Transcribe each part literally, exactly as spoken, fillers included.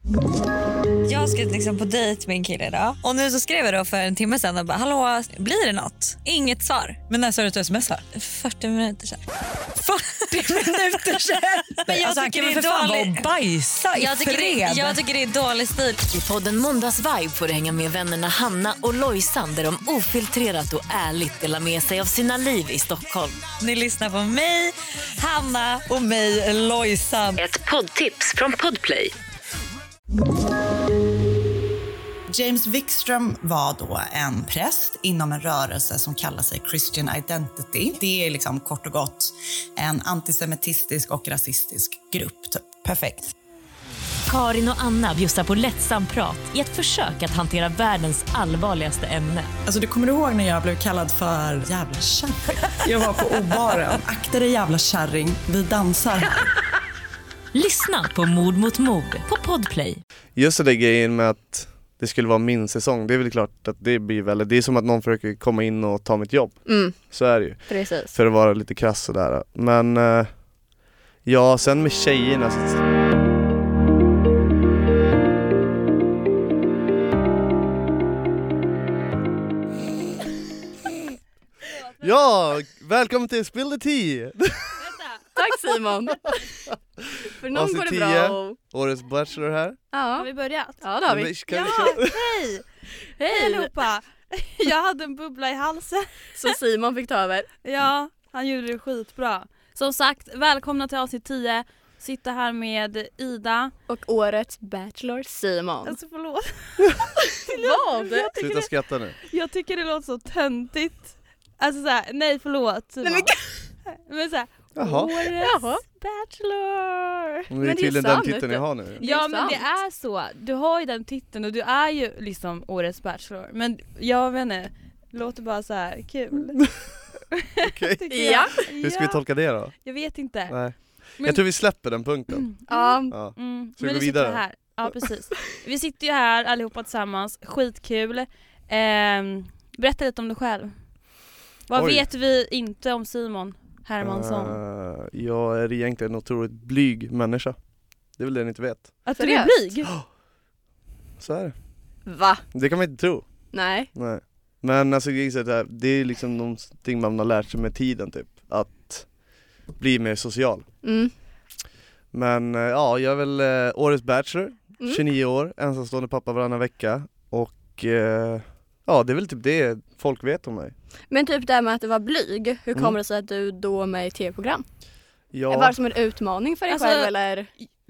Jag ska liksom på dejt med en kille idag. Och nu så skrev jag då för en timme sedan och bara, hallå, blir det något? Inget svar. Men när sa du att du smsar? fyrtio minuter sedan. fyrtio minuter sedan? Men jag alltså, han tycker kan det är väl för fan dålig- vara och bajsa i Jag tycker, fred. det, jag tycker det är dålig stil. I podden Måndagsvibe får du hänga med vännerna Hanna och Lojsan där de ofiltrerat och ärligt delar med sig av sina liv i Stockholm. Ni lyssnar på mig, Hanna och mig, Lojsan. Ett poddtips från Podplay. James Wikström var då en präst inom en rörelse som kallar sig Christian Identity. Det är liksom kort och gott en antisemitistisk och rasistisk grupp. Typ. Perfekt. Karin och Anna bjussar på lättsam prat i ett försök att hantera världens allvarligaste ämne. Alltså, du kommer ihåg när jag blev kallad för jävla kärring? Jag var på O-baren. Akta dig jävla kärring, vi dansar. Lyssna på Mord mot mord på Podplay. Just det grejen med att det skulle vara min säsong, det är väl klart att det blir väl, det är som att någon försöker komma in och ta mitt jobb. Mm. Så är det ju. Precis. För att vara lite krass sådär. Men eh, ja, sen med tjejerna så... Ja, välkommen till Spill the Tea. Tack Simon. För någon går det tio, bra. Och... årets bachelor här. Ja. vi börjat? Ja, det har vi. Men, kan Ja, vi- hej! Hej allihopa! Jag hade en bubbla i halsen. Så Simon fick ta över. Ja, han gjorde det skitbra. Som sagt, välkomna till avsnitt tio. Sitta här med Ida. Och årets bachelor Simon. Alltså förlåt. Vad? Jag tycker, Sluta det, skratta nu. jag tycker det låter så töntigt. Alltså såhär, nej förlåt Simon. Nej, men såhär, Jaha. årets Jaha. bachelor. Men det är Men det är tydligen den sant, titeln vet jag du. har nu. Ja, är men det sant. är så. Du har ju den titeln och du är ju liksom årets bachelor. Men jag vet inte, det låter bara så här kul. Okej. Tycker Ja. jag. Hur ska vi tolka det då? Jag vet inte. Nej. Men- Jag tror vi släpper den punkten. Ja. Ja. Mm. Ska vi Men gå nu sitter vidare? vi här. Ja, precis. Vi sitter ju här allihopa tillsammans. Skitkul. Ehm, berätta lite om dig själv. Vad Oj. vet vi inte om Simon Hermansson? Uh, jag är egentligen en otroligt blyg människa. Det är väl det ni inte vet. Att du är seriöst? blyg? Så är det. Va? Det kan man inte tro. Nej. Nej. Men alltså det är, det är liksom någonting man har lärt sig med tiden typ. Att bli mer social. Mm. Men eh, ja, jag är väl eh, årets bachelor. Mm. tjugonio år, ensamstående pappa varannan vecka. Och eh, ja, det är väl typ det folk vet om mig. Men typ det här med att du var blyg. Hur Mm. kommer det sig att du då är med i tv-program? Ja. Var det som en utmaning för dig Alltså- själv eller?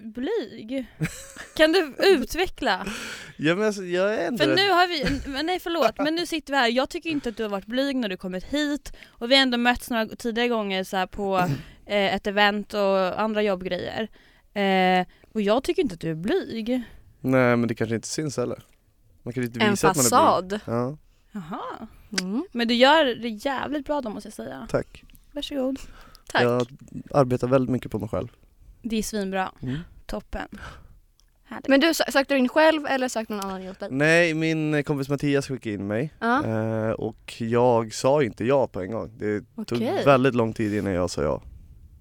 Blyg? Kan du utveckla? Ja, men alltså, jag är ändå... För nu har vi, men nej förlåt, men nu sitter vi här. Jag tycker inte att du har varit blyg när du kommit hit. Och vi har ändå mötts några tidigare gånger så här på eh, ett event och andra jobbgrejer. Eh, och jag tycker inte att du är blyg. Nej, men det kanske inte syns heller. Man kan inte En visa att man är fasad. blyg. Ja, Jaha. Mm. Men du gör det jävligt bra då måste jag säga. tack. Varsågod. Tack. Jag arbetar väldigt mycket på mig själv. Det är svinbra. Mm. Toppen. Härligt. Men du, sö- sökte du in själv eller sökte någon annan hjälp dig? Nej, min kompis Mattias skickade in mig. Ja. Eh, och jag sa inte ja på en gång. Det tog Okej. väldigt lång tid innan jag sa ja.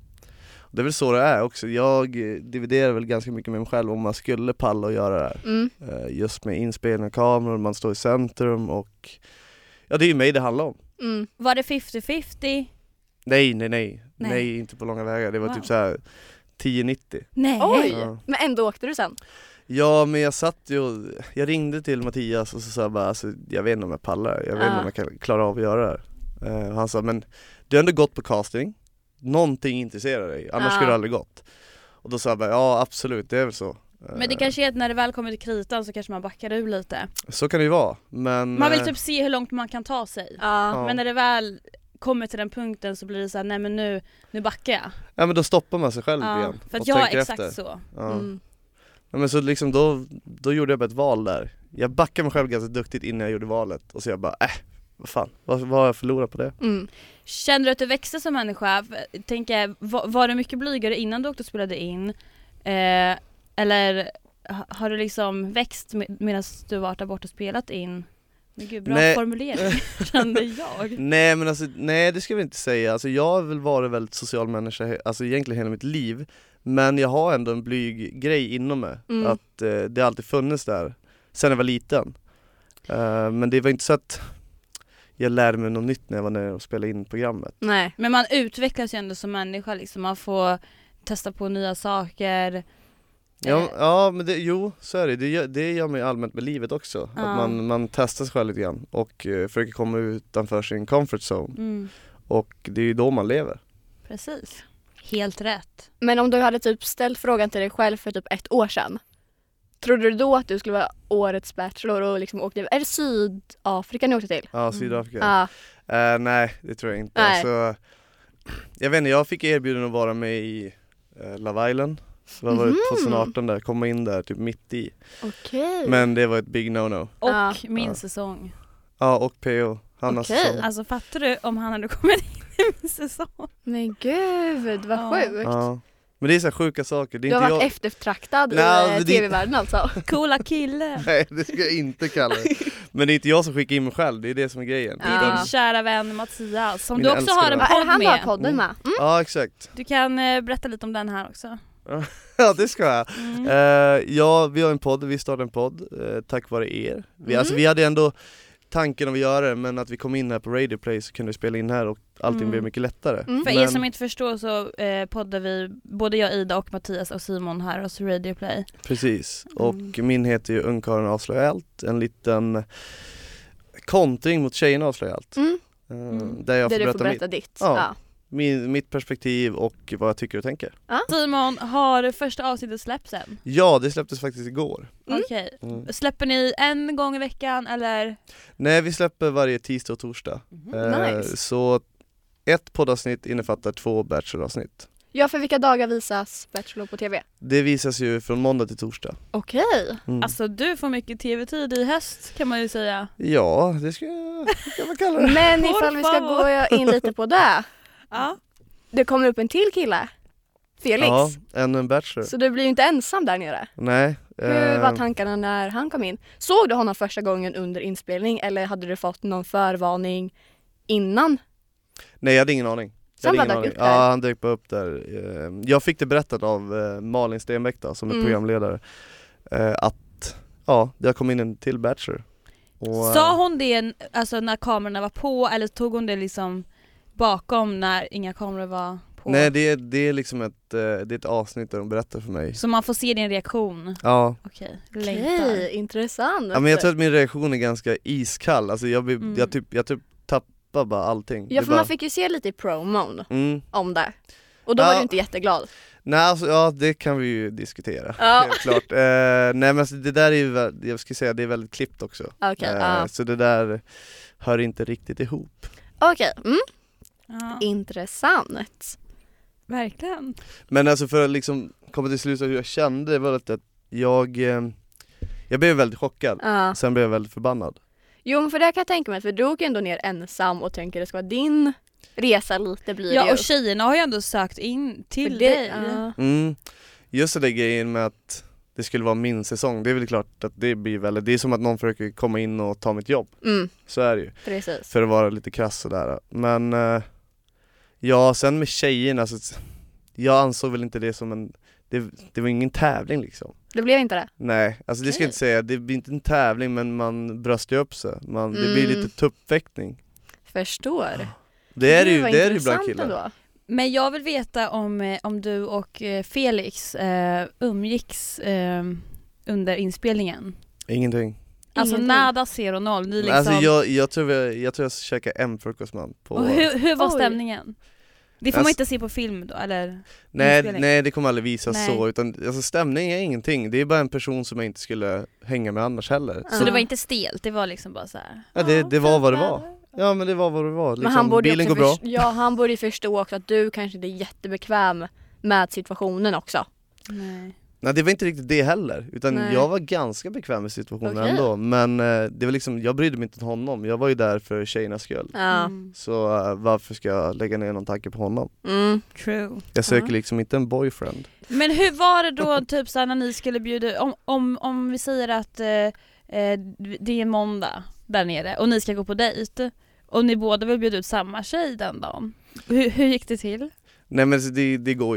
Och det är väl så det är också. Jag eh, dividerar väl ganska mycket med mig själv om man skulle palla och göra det här. Mm. Eh, just med inspelning av kameror, man står i centrum och ja, det är ju mig det handlar om. Mm. Var det femtio femtio? Nej, nej, nej. Nej, Nej. inte på långa vägar. Det var Wow. typ så här tio nittio. Nej. Oj, Ja. men ändå åkte du sen? Ja, men jag satt ju, jag ringde till Mattias och så sa jag bara, alltså, jag vet inte om jag pallar, jag vet inte Ah. om jag kan klara av att göra det här. Eh, han sa, men du har ändå gått på casting, någonting intresserar dig, annars Ah. skulle du aldrig gått. Och då sa jag bara, ja absolut, det är väl så. Eh, Men det kanske är att när det väl kommer till kritan så kanske man backar ur lite. Så kan det ju vara, men... Man vill eh, typ se hur långt man kan ta sig. Ja. Ja. Men när det väl kommer till den punkten så blir det så här, nej men nu, nu backar jag. Ja, men då stoppar man sig själv Ja, igen för att och jag är tänker exakt efter. så. Ja. Mm. Ja, men så liksom då, då gjorde jag bara ett val där. Jag backade mig själv ganska duktigt innan jag gjorde valet. Och så jag bara, äh, vad fan, vad, vad har jag förlorat på det? Mm. Känner du att du växte som människa? Tänker, var, var du mycket blygare innan du åkte och spelade in? Eh, eller ha- har du liksom växt med, medan du varit där borta och spelat in? Men gud, bra Nej. formulering, kände jag. Nej, men alltså, nej det ska vi inte säga. Alltså, jag har väl varit väldigt social människa, alltså egentligen hela mitt liv. Men jag har ändå en blyg grej inom mig. Mm. Att eh, det alltid funnits där. Sen jag var liten. Uh, men det var inte så att jag lärde mig något nytt när jag var nere och spelade in programmet. Nej. Men man utvecklas ju ändå som människa liksom. Man får testa på nya saker. Ja, ja men det, jo, så är det. Det gör, det gör mig allmänt med livet också. Ja. Att man, man testar sig själv lite grann och uh, försöker komma utanför sin comfort zone. Mm. Och det är ju då man lever. Precis. Helt rätt. Men om du hade typ ställt frågan till dig själv för typ ett år sedan. Trodde du då att du skulle vara årets bachelor och liksom åkte... Är det Sydafrika ni åkte till? Ja, Sydafrika. Ja. Uh, nej, det tror jag inte. Nej. Alltså, jag vet inte, jag fick erbjuden att vara med i uh, Love Island. Det var Mhm. tjugo arton där, komma in där typ mitt i. Okej. Men det var ett big no-no. Och Ja. min Ja. säsong. Ja, och P O. Hannas Okej. säsong. Alltså fattar du om han hade kommit in i min säsong? Men gud, vad Ja. sjukt. Ja. Men det är så här sjuka saker. Det är Du har inte varit jag... eftertraktad Nej, i men eh, det- tv-världen alltså. Coola kille. Nej, det ska jag inte kalla det. Men det är inte jag som skickar in mig själv, det är det som är grejen. Ja. Utan- Din kära vän Mattias som Min du också älskade har en vän. Ja, är det podd han du har med. podden med? Mm. Ja, exakt. Du kan eh, berätta lite om den här också. Ja, det ska jag. Mm. Eh, ja, vi har en podd, vi startade en podd eh, tack vare er. Vi, Mm. alltså, vi hade ändå tanken att göra det, men att vi kom in här på Radio Play så kunde vi spela in här och allting Mm. blev mycket lättare. Mm. För Men- er som inte förstår så eh, poddar vi, både jag, Ida och Mattias och Simon här hos Radio Play. Precis, Mm. och min heter ju Ungkarlen avslöjar allt, en liten kontring mot Tjejerna avslöjar allt. Mm. Eh, Mm. Där jag Där får du berätta, får berätta ditt. Ja. Ja. Min, mitt perspektiv och vad jag tycker och tänker. Simon, har första avsnittet släppts än? Ja, det släpptes faktiskt igår. Mm. Okej. Mm. Släpper ni en gång i veckan eller? Nej, vi släpper varje tisdag och torsdag. Eh, Nice. Så ett poddavsnitt innefattar två bacheloravsnitt. Ja, för vilka dagar visas Bachelor på tv? Det visas ju från måndag till torsdag. Okej. Mm. Alltså du får mycket tv-tid i höst kan man ju säga. Ja, det ska jag, kan man kalla det. Men Por ifall vi ska favor. gå in lite på det. Ja. Det kommer upp en till kille. Felix. Ja, ännu en bachelor. Så du blir ju inte ensam där nere. Nej. Hur eh, var tankarna när han kom in? Såg du honom första gången under inspelning eller hade du fått någon förvarning innan? Nej, jag hade ingen aning. Jag Så han hade bara ingen dök upp aning. där? Ja, han dök bara upp där. Eh, Jag fick det berättat av eh, Malin Stenbeck då, som är Mm. programledare. eh, Att ja, det har kommit in en till bachelor. Och, Sa eh, hon det alltså när kamerorna var på eller tog hon det liksom bakom när inga kameror var på? Nej, det är, det är liksom ett, eh, det är ett avsnitt där de berättar för mig. Så man får se din reaktion? Ja. Okej, Okej, längtar. intressant. Ja, men jag tror att min reaktion är ganska iskall. Alltså jag, blir, Mm. jag, typ, jag typ tappar bara allting. Ja, Det för bara, man fick ju se lite i promon mm. om det. Och då Ja. var du inte jätteglad. Nej, alltså, ja, det kan vi ju diskutera. Ja. Helt klart. Eh, nej, men alltså, det där är ju, vä- jag ska säga, det är väldigt klippt också. Okej, Eh, ja. Så det där hör inte riktigt ihop. Okej, mm. Ja, Intressant. verkligen. Men alltså för att liksom komma till slut hur jag kände, det var att jag, eh, jag blev väldigt chockad. Ja. Sen blev jag väldigt förbannad. Jo, men för det kan jag tänka mig, för du åker ändå ner ensam och tänker det ska vara din resa lite blir det Ja ju. och tjejerna har ju ändå sökt in till För det- dig. ja. Mm. Just det där grejen med att det skulle vara min säsong, det är väl klart att det blir väldigt, det är som att någon försöker komma in och ta mitt jobb. Mm, Så är det ju. precis. För att vara lite krass sådär. Men eh, ja, sen med tjejerna, alltså, jag ansåg väl inte det som en, det, det var ingen tävling liksom. Det blev inte det? Nej, alltså det ska jag inte säga, det blir inte en tävling men man bröstar ju upp sig. Man, Det blir Mm. lite tuppväckning. Förstår. Det är det ju, var det är det ju bland intressant killar. ändå. Men jag vill veta om, eh, om du och eh, Felix eh, umgicks eh, under inspelningen. Ingenting. Alltså Ingenting. nada, zero, noll. Ni liksom... Alltså jag, jag, tror jag, jag tror jag käkade en frukostman på... Och hur, hur var Oj. stämningen? Det får man Alltså- inte se på film då, eller? nej, inspelning? nej, det kommer aldrig visas Nej. så, utan alltså, stämning är ingenting. Det är bara en person som jag inte skulle hänga med annars heller. Ja. Så det var inte stelt, det var liksom bara så här. Ja, det, det var vad det fint var. väder. Ja, men det var vad det var. Liksom, Men han borde ju bilen också går bra. förs- ja, han borde ju förstå också att du kanske inte är jättebekväm med situationen också. Nej. Nej, det var inte riktigt det heller, utan Nej. jag var ganska bekväm med situationen Okej. ändå. Men eh, det var liksom, jag brydde mig inte om honom. Jag var ju där för tjejernas skull. Ja. Mm. Så eh, varför ska jag lägga ner någon tanke på honom? Mm. True. Jag söker Ja. liksom inte en boyfriend. Men hur var det då typ så här, när ni skulle bjuda, om, om, om vi säger att eh, eh, det är en måndag där nere och ni ska gå på dejt och ni båda vill bjuda ut samma tjej den dagen. Hur, hur gick det till? Nej, men så det, det går ju inte.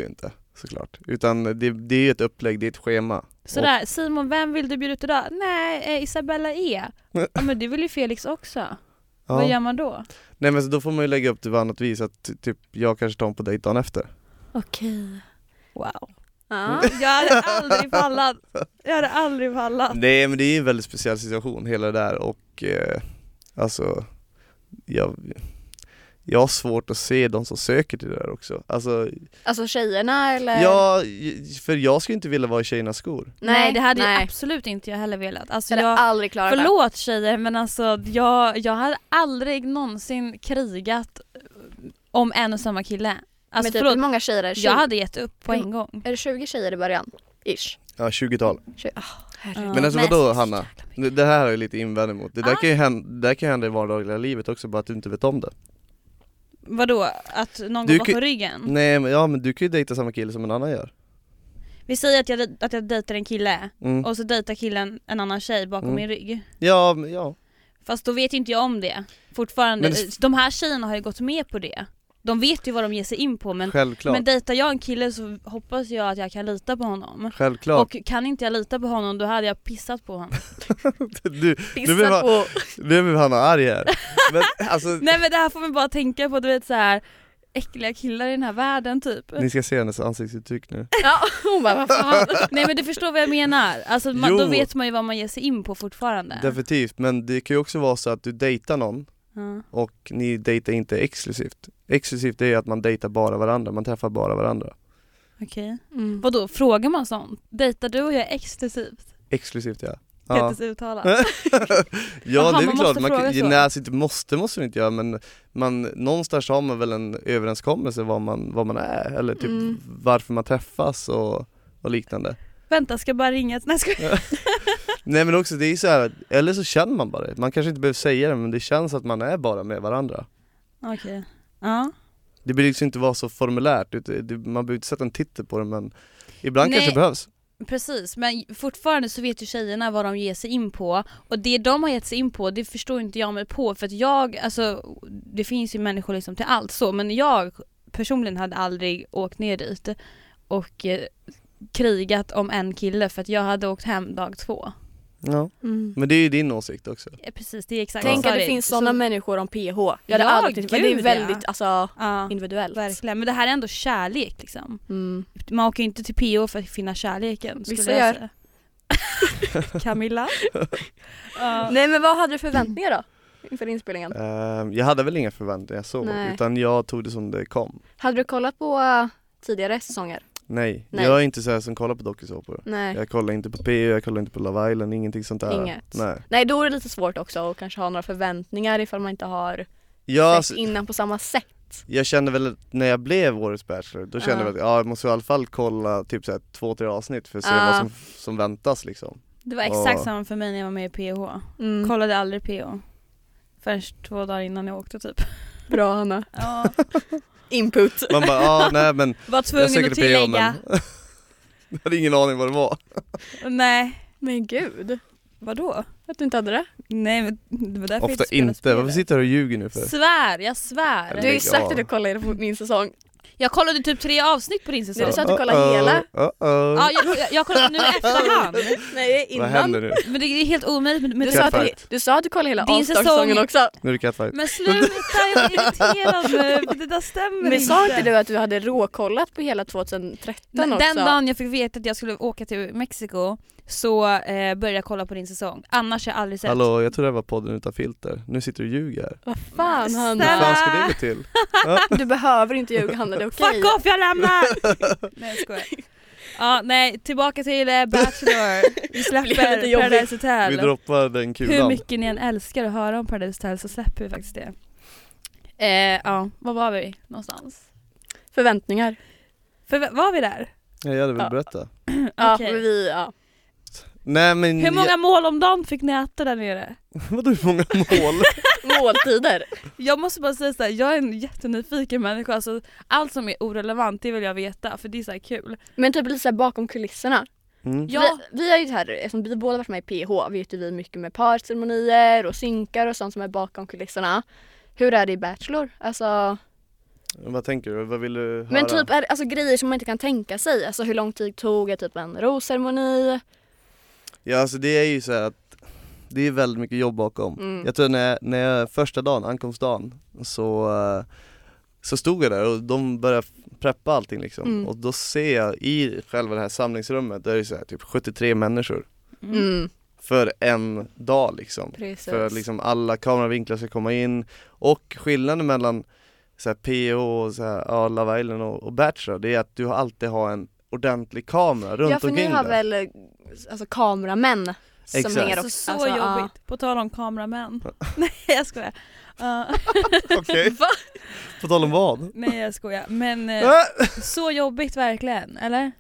såklart. Utan det, det är ett upplägg, det är ett schema. Sådär, Simon, vem vill du bjuda ut idag? Nej, eh, Isabella E. Ja, men det vill ju Felix också. Ja. Vad gör man då? Nej, men så då får man ju lägga upp det på annat vis. Att typ jag kanske tar en på dejt dagen efter. Okej. Wow. Ja. Jag hade aldrig fallat. Jag hade aldrig fallat. Nej, men det är en väldigt speciell situation hela det där. Och eh, alltså jag, jag har svårt att se de som söker till det där också. Alltså, Alltså tjejerna eller? ja, för jag skulle inte vilja vara i tjejernas skor. Nej, det hade nej. jag absolut inte jag heller velat. Alltså, Jag hade jag, aldrig klarat det. förlåt tjejer, men alltså jag, jag hade aldrig någonsin krigat om en och samma kille. Alltså Men typ, förlåt, hur många tjejer är det? jag hade gett upp på en gång. Är det tjugo tjejer i början? Ish. Ja, tjugotal. tjugo. Oh, herregud. Ja. Men alltså Men- vadå, Hanna? Det här är lite invändning mot. Det där Ah. kan ju hända, det där kan ju hända i vardagliga livet också, bara att du inte vet om det. Vadå? Att någon Du går kan- bakom ryggen? Nej, men ja, men du kan ju dejta samma kille som en annan gör. Vi säger att jag, att jag dejtar en kille Mm. och så dejtar killen en annan tjej bakom Mm. min rygg. Ja, men ja. Fast då vet ju inte jag om det. Fortfarande. Men det- De här tjejerna har ju gått med på det. De vet ju vad de ger sig in på, men, Självklart. men dejtar jag en kille så hoppas jag att jag kan lita på honom. Självklart. Och kan inte jag lita på honom, då hade jag pissat på honom. du, nu Pissa blev han- på. nu blev Hanna arg här. Men alltså, Nej, men det här får man bara tänka på, du vet, så här äckliga killar i den här världen typ. ni ska se hennes ansiktsuttryck nu. Ja, hon bara, vad fan. Nej, men du förstår vad jag menar. Alltså, man, Jo. då vet man ju vad man ger sig in på fortfarande. Definitivt, men det kan ju också vara så att du dejtar någon Ja. och ni dejtar inte exklusivt. Exklusivt är att man dejtar bara varandra, man träffar bara varandra. Okej. Mm. Vadå, frågar man sånt? Dejtar du och jag exklusivt? Exklusivt, ja. Ja, Petters uttalat. ja Jaha, det är man väl måste klart. Man fråga kan, så. nej, alltså inte måste, måste man inte göra, men man, någonstans har man väl en överenskommelse vad man, vad man är, eller typ Mm. varför man träffas och, och liknande. Vänta, ska jag bara ringa? Nej, ska jag... Nej, men också det är så här, eller så känner man bara det. Man kanske inte behöver säga det, men det känns att man är bara med varandra. Okej. Ja. Det behöver liksom inte vara så formulärt, det, det, man behöver inte sätta en titel på det, men ibland Nej. kanske det behövs. Precis, men fortfarande så vet ju tjejerna vad de ger sig in på, och det de har gett sig in på, det förstår inte jag mig på, för att jag, alltså det finns ju människor liksom till allt så, men jag personligen hade aldrig åkt ner dit och eh, krigat om en kille, för att jag hade åkt hem dag två. Ja. Mm. Men det är ju din åsikt också. Ja, precis, det är exakt Tänk vad jag att det sa. finns Så- sådana människor om P H. Jag hade Ja, aldrig, men det är gud, väldigt ja. alltså, Ja, individuellt. verkligen, men det här är ändå kärlek liksom. Mm. Man åker ju inte till P H för att finna kärleken, skulle Vissa jag gör. säga. Camilla? Ja. Nej, men vad hade du för förväntningar då inför inspelningen? Ehm, jag hade väl inga förväntningar så, Nej. utan jag tog det som det kom. Hade du kollat på uh, tidigare säsonger? Nej, Nej. jag är inte så här som kollar på dokusåpor. Nej. Jag kollar inte på P O, jag kollar inte på Love Island, ingenting sånt där. Inget. Nej. Nej, då är det lite svårt också att kanske ha några förväntningar ifall man inte har Jag, sett alltså, innan på samma sätt. jag kände väl att när jag blev årets Bachelor, då kände Ja. jag att ja, jag måste i alla fall kolla typ så här, två, tre avsnitt för att se Ja. vad som, som väntas liksom. Det var exakt Ja. samma för mig när jag var med i P H. Mm. Kollade aldrig P H. Först två dagar innan jag åkte typ. Bra, Hanna. Ja. Input. Man bara, ja nej men Var jag tvungen sökte att P O, tillägga. men jag hade ingen aning vad det var. Nej. Men gud, Vadå? att du inte hade det. Nej, men det var därför jag Ofta spelade inte, spelet. varför sitter du och ljuger nu för? Svär, jag svär. Du har ju Lägg sagt av. att du kollade på min säsong. Jag kollade typ tre avsnitt på din säsong. Nej, du sa att du kollade Uh-oh, hela. uh-oh. Ja, jag, jag, jag kollade nu i efterhand. Nej, Vad innan. händer nu? Men det är helt omöjligt med, med Du sa, att du, Catfight. du sa att du kollade hela Din All-Star-säsongen säsong. också. Nu är det catfight. Men sluta, jag är irriterad nu. Det där stämmer Men inte. sa inte du att du hade råkollat på hela tjugohundratretton Men också? den dagen jag fick veta att jag skulle åka till Mexiko så eh, började jag kolla på din säsong. Annars har jag aldrig sett. Hallå, jag tror det var podden utan filter. Nu sitter du och ljuger här. Vad fan, Hur Hanna? Snälla. fan ska det gå till? Du behöver inte ljuga, Hanna, det är okej. Fuck off, jag lämnar! Nej, jag skojar. Ja, nej, tillbaka till eh, Bachelor. Vi blir släpper lite jobbigt. Paradise Vi Hotel. droppar den kulan. Hur mycket ni än älskar att höra om Paradise Hotel så släpper vi faktiskt det. Eh, ja, var var vi någonstans? Förväntningar. För var vi där? Ja, jag hade väl Ja. berättat. Ja, Okej. men vi, ja. Nej men Hur många mål om dagen fick ni äta där nere? vadå hur många mål? Måltider. Jag måste bara säga såhär, jag är en jättenyfiken människa, alltså, allt som är orelevant det vill jag veta för det är så här kul. Men typ lite så här bakom kulisserna. Mm. Ja. Vi, vi är ju här, eftersom vi båda varit med i P H, vet ju vi mycket med parceremonier och synkar och sånt som är bakom kulisserna. Hur är det i Bachelor? Alltså, Vad tänker du? Vad vill du höra? Men typ är, alltså, grejer som man inte kan tänka sig. Alltså hur lång tid tog det, typ en rosceremoni? Ja, alltså det är ju så här att det är väldigt mycket jobb bakom. Mm. Jag tror när, när jag, första dagen, ankomstdagen, så, uh, så stod jag där och de började preppa allting liksom. Mm. Och då ser jag i själva det här samlingsrummet, där är det så här, typ sjuttiotre människor. Mm. För en dag liksom. Precis. För att liksom alla kameravinklar ska komma in. Och skillnaden mellan så här, P O och så här, ja, Love Island och, och Bachelor, det är att du alltid har en ordentlig kamera runt Ja, för omkring ni har det. väl alltså, kameramän som Exakt. hänger Alltså, så alltså, ja. jobbigt. På tal om kameramän. Nej, jag skojar. Uh, Okej. Va? På tal om vad? nej, jag skojar. Men eh, så jobbigt verkligen, eller?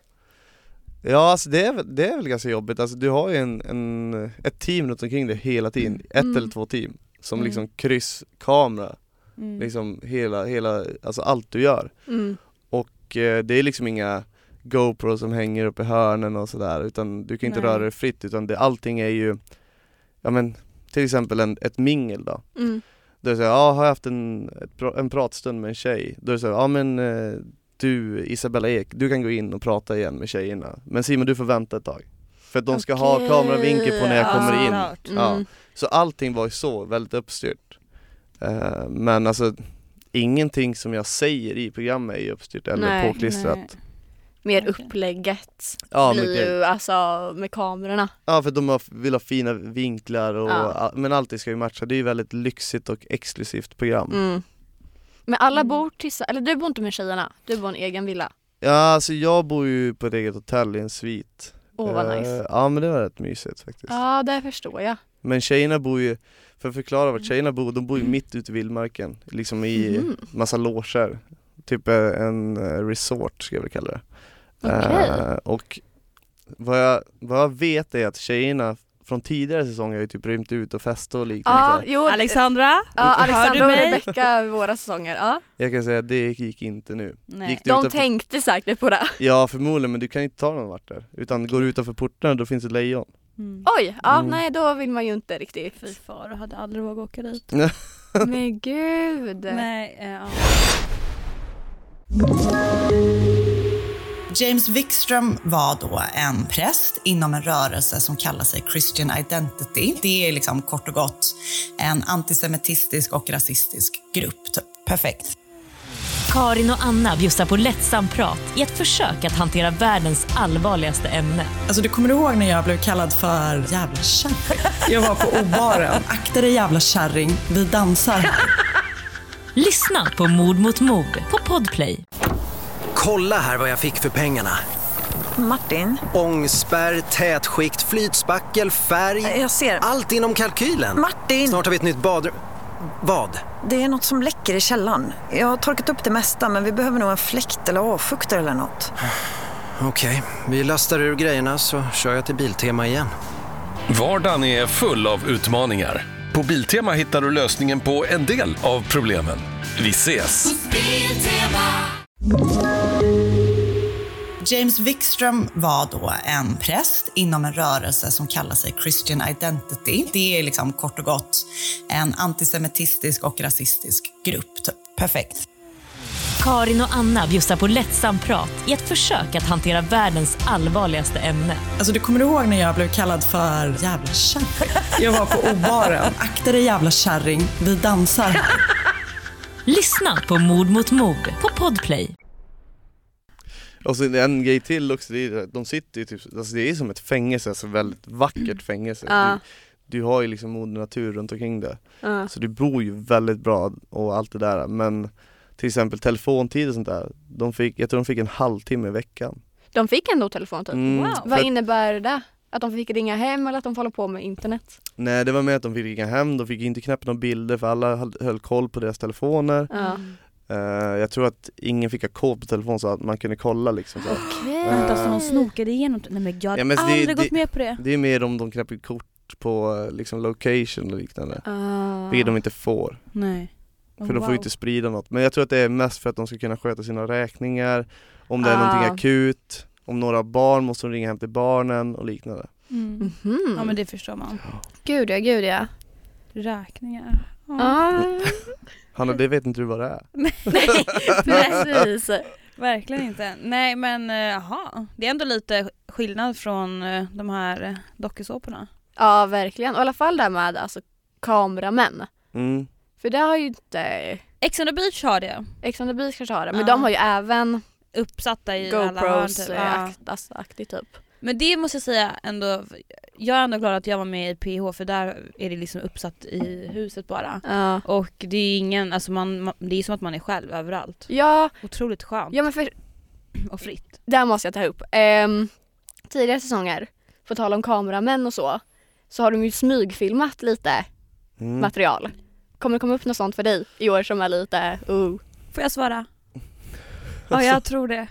Ja, alltså det är, väl- det är väl ganska jobbigt. Alltså, du har ju en, en, ett team runt omkring dig hela tiden. Ett Mm. eller två team. Som Mm. liksom krysskamera. Mm. Liksom hela, hela, alltså allt du gör. Mm. Och eh, det är liksom inga GoPro som hänger upp i hörnen och sådär. Utan du kan inte Nej. röra dig fritt. Utan det, allting är ju, ja men till exempel en, ett mingel då. Mm. Då är det så här, ja, har jag haft en, ett, pra- en pratstund med en tjej. Då är det så här, ja men eh, du Isabella Ek, du kan gå in och prata igen med tjejerna. Men Simon, du får vänta ett tag. För att de ska ha Okej. kameravinkel på när jag Ja, kommer in. såklart. Ja. Mm. Så allting var ju så väldigt uppstyrt. Eh, men alltså ingenting som jag säger i programmet är ju uppstyrt eller Nej, påklistrat. nej. Mer Okej. upplägget Ja, blir mycket. ju alltså med kamerorna. Ja, för de har, vill ha fina vinklar och, Ja. all, men alltid ska ju matcha. Det är ju väldigt lyxigt och exklusivt program. Mm. Men alla Mm. bor tillsammans, eller du bor inte med tjejerna, du bor i en egen villa. Ja, alltså jag bor ju på ett eget hotell i en svit. Åh vad Eh, nice. Ja, men det var rätt mysigt faktiskt. Ja, det förstår jag. Men tjejerna bor ju, för att förklara vart tjejerna bor, de bor ju mitt ute i vildmarken. Liksom i Mhm. massa loger. Typ eh, en eh, resort ska jag väl kalla det. Okej. Eh, och vad jag, vad jag vet är att tjejerna från tidigare säsonger har ju typ rymt ut och festat och liknande. Ja, jo, Alexandra, ja, hör du Alexandra och mig? Rebecca våra säsonger. Ja. Jag kan säga att det gick inte nu. Nej. Gick du De utanför, tänkte säkert på det. ja förmodligen, men du kan inte ta någon vart där. Utan går du utanför portarna, då finns det lejon. Mm. Oj, ja Mm. nej då vill man ju inte riktigt. Fy far, jag hade aldrig vågat åka dit. Men gud. Nej, eh, ja. James Wikström var då en präst inom en rörelse som kallar sig Christian Identity. Det är liksom kort och gott en antisemitistisk och rasistisk grupp. Typ. Perfekt. Karin och Anna bjussar på lättsam prat i ett försök att hantera världens allvarligaste ämne. Alltså du kommer ihåg när jag blev kallad för jävla kärring? Jag var på O-baren. Akta dig jävla kärring, vi dansar. Lyssna på Mord mot mord på Podplay. Kolla här vad jag fick för pengarna. Martin, Ångspärr, tätskikt, flytspackel, färg. jag ser. Allt inom kalkylen. Martin! Snart har vi ett nytt badrum. Vad? Det är något som läcker i källaren. Jag har torkat upp det mesta, men vi behöver nog en fläkt eller avfuktare eller något. Okej, vi lastar ur grejerna så kör jag till Biltema igen. Vardagen är full av utmaningar. På Biltema hittar du lösningen på en del av problemen. Vi ses! James Wikström var då en präst inom en rörelse som kallar sig Christian Identity. Det är liksom kort och gott en antisemitistisk och rasistisk grupp. Typ. Perfekt. Karin och Anna bjussar på lättsam prat i ett försök att hantera världens allvarligaste ämne. Alltså du kommer ihåg när jag blev kallad för jävla kärring? Jag var på O-baren. Akta dig jävla kärring, vi dansar. Lyssna på Mord mot mord på Podplay. Och så en grej till också, det är, de sitter ju typ, alltså det är som ett fängelse, alltså väldigt vackert fängelse. Ja. Du, du har ju liksom moder natur runt omkring det. Ja. Så du bor ju väldigt bra och allt det där. Men till exempel telefontid och sånt där, de fick, jag tror de fick en halvtimme i veckan. De fick ändå telefon typ. Mm, Wow. för Vad att- innebär det? Att de fick ringa hem eller att de får hålla på med internet? Nej, det var med att de fick ringa hem, de fick inte knäppa några bilder för alla höll, höll koll på deras telefoner. Ja. Uh, jag tror att ingen fick ha kod på telefon så att man kunde kolla liksom så. Okej. Vänta, så de snokade igenom. Nej men jag hade Ja, men det- aldrig det- gått med på det. Det är mer om de knäpper kort på eh, liksom location och liknande. Ah. Vilket de inte får. Nej. För de får ju inte sprida något. Men jag tror att det är mest för att de ska kunna sköta sina räkningar. Om det är Ah. någonting akut. Om några barn måste de ringa hem till barnen och liknande. Mm. Mhm. Ja men det förstår man. Gud ja, gud ja. Räkningar. Ja. Ah. Hanna, det vet inte du vad det är. Nej, precis. Verkligen inte. Nej, men jaha. Det är ändå lite skillnad från uh, de här uh, dokusåporna. Ja, verkligen. Och i alla fall där med alltså, kameramän. Mm. För det har ju inte... Ex on the Beach har det. Ex on the Beach kanske har det. Men Ja. de har ju även Uppsatta i alla hörn. GoPros Typ. eh, Ja. akt- alltså, aktigt typ. Men det måste jag säga ändå, jag är ändå glad att jag var med i P H, för där är det liksom uppsatt i huset bara. Ja. Och det är ingen, alltså man, man, det är som att man är själv överallt. Ja, Otroligt skönt ja men för och fritt. där måste jag ta upp. Ehm, tidigare säsonger, på tal om kameramän och så, så har de ju smygfilmat lite Mm. material. Kommer det komma upp något sånt för dig i år som är lite, uh. Får jag svara? Ja, jag tror det.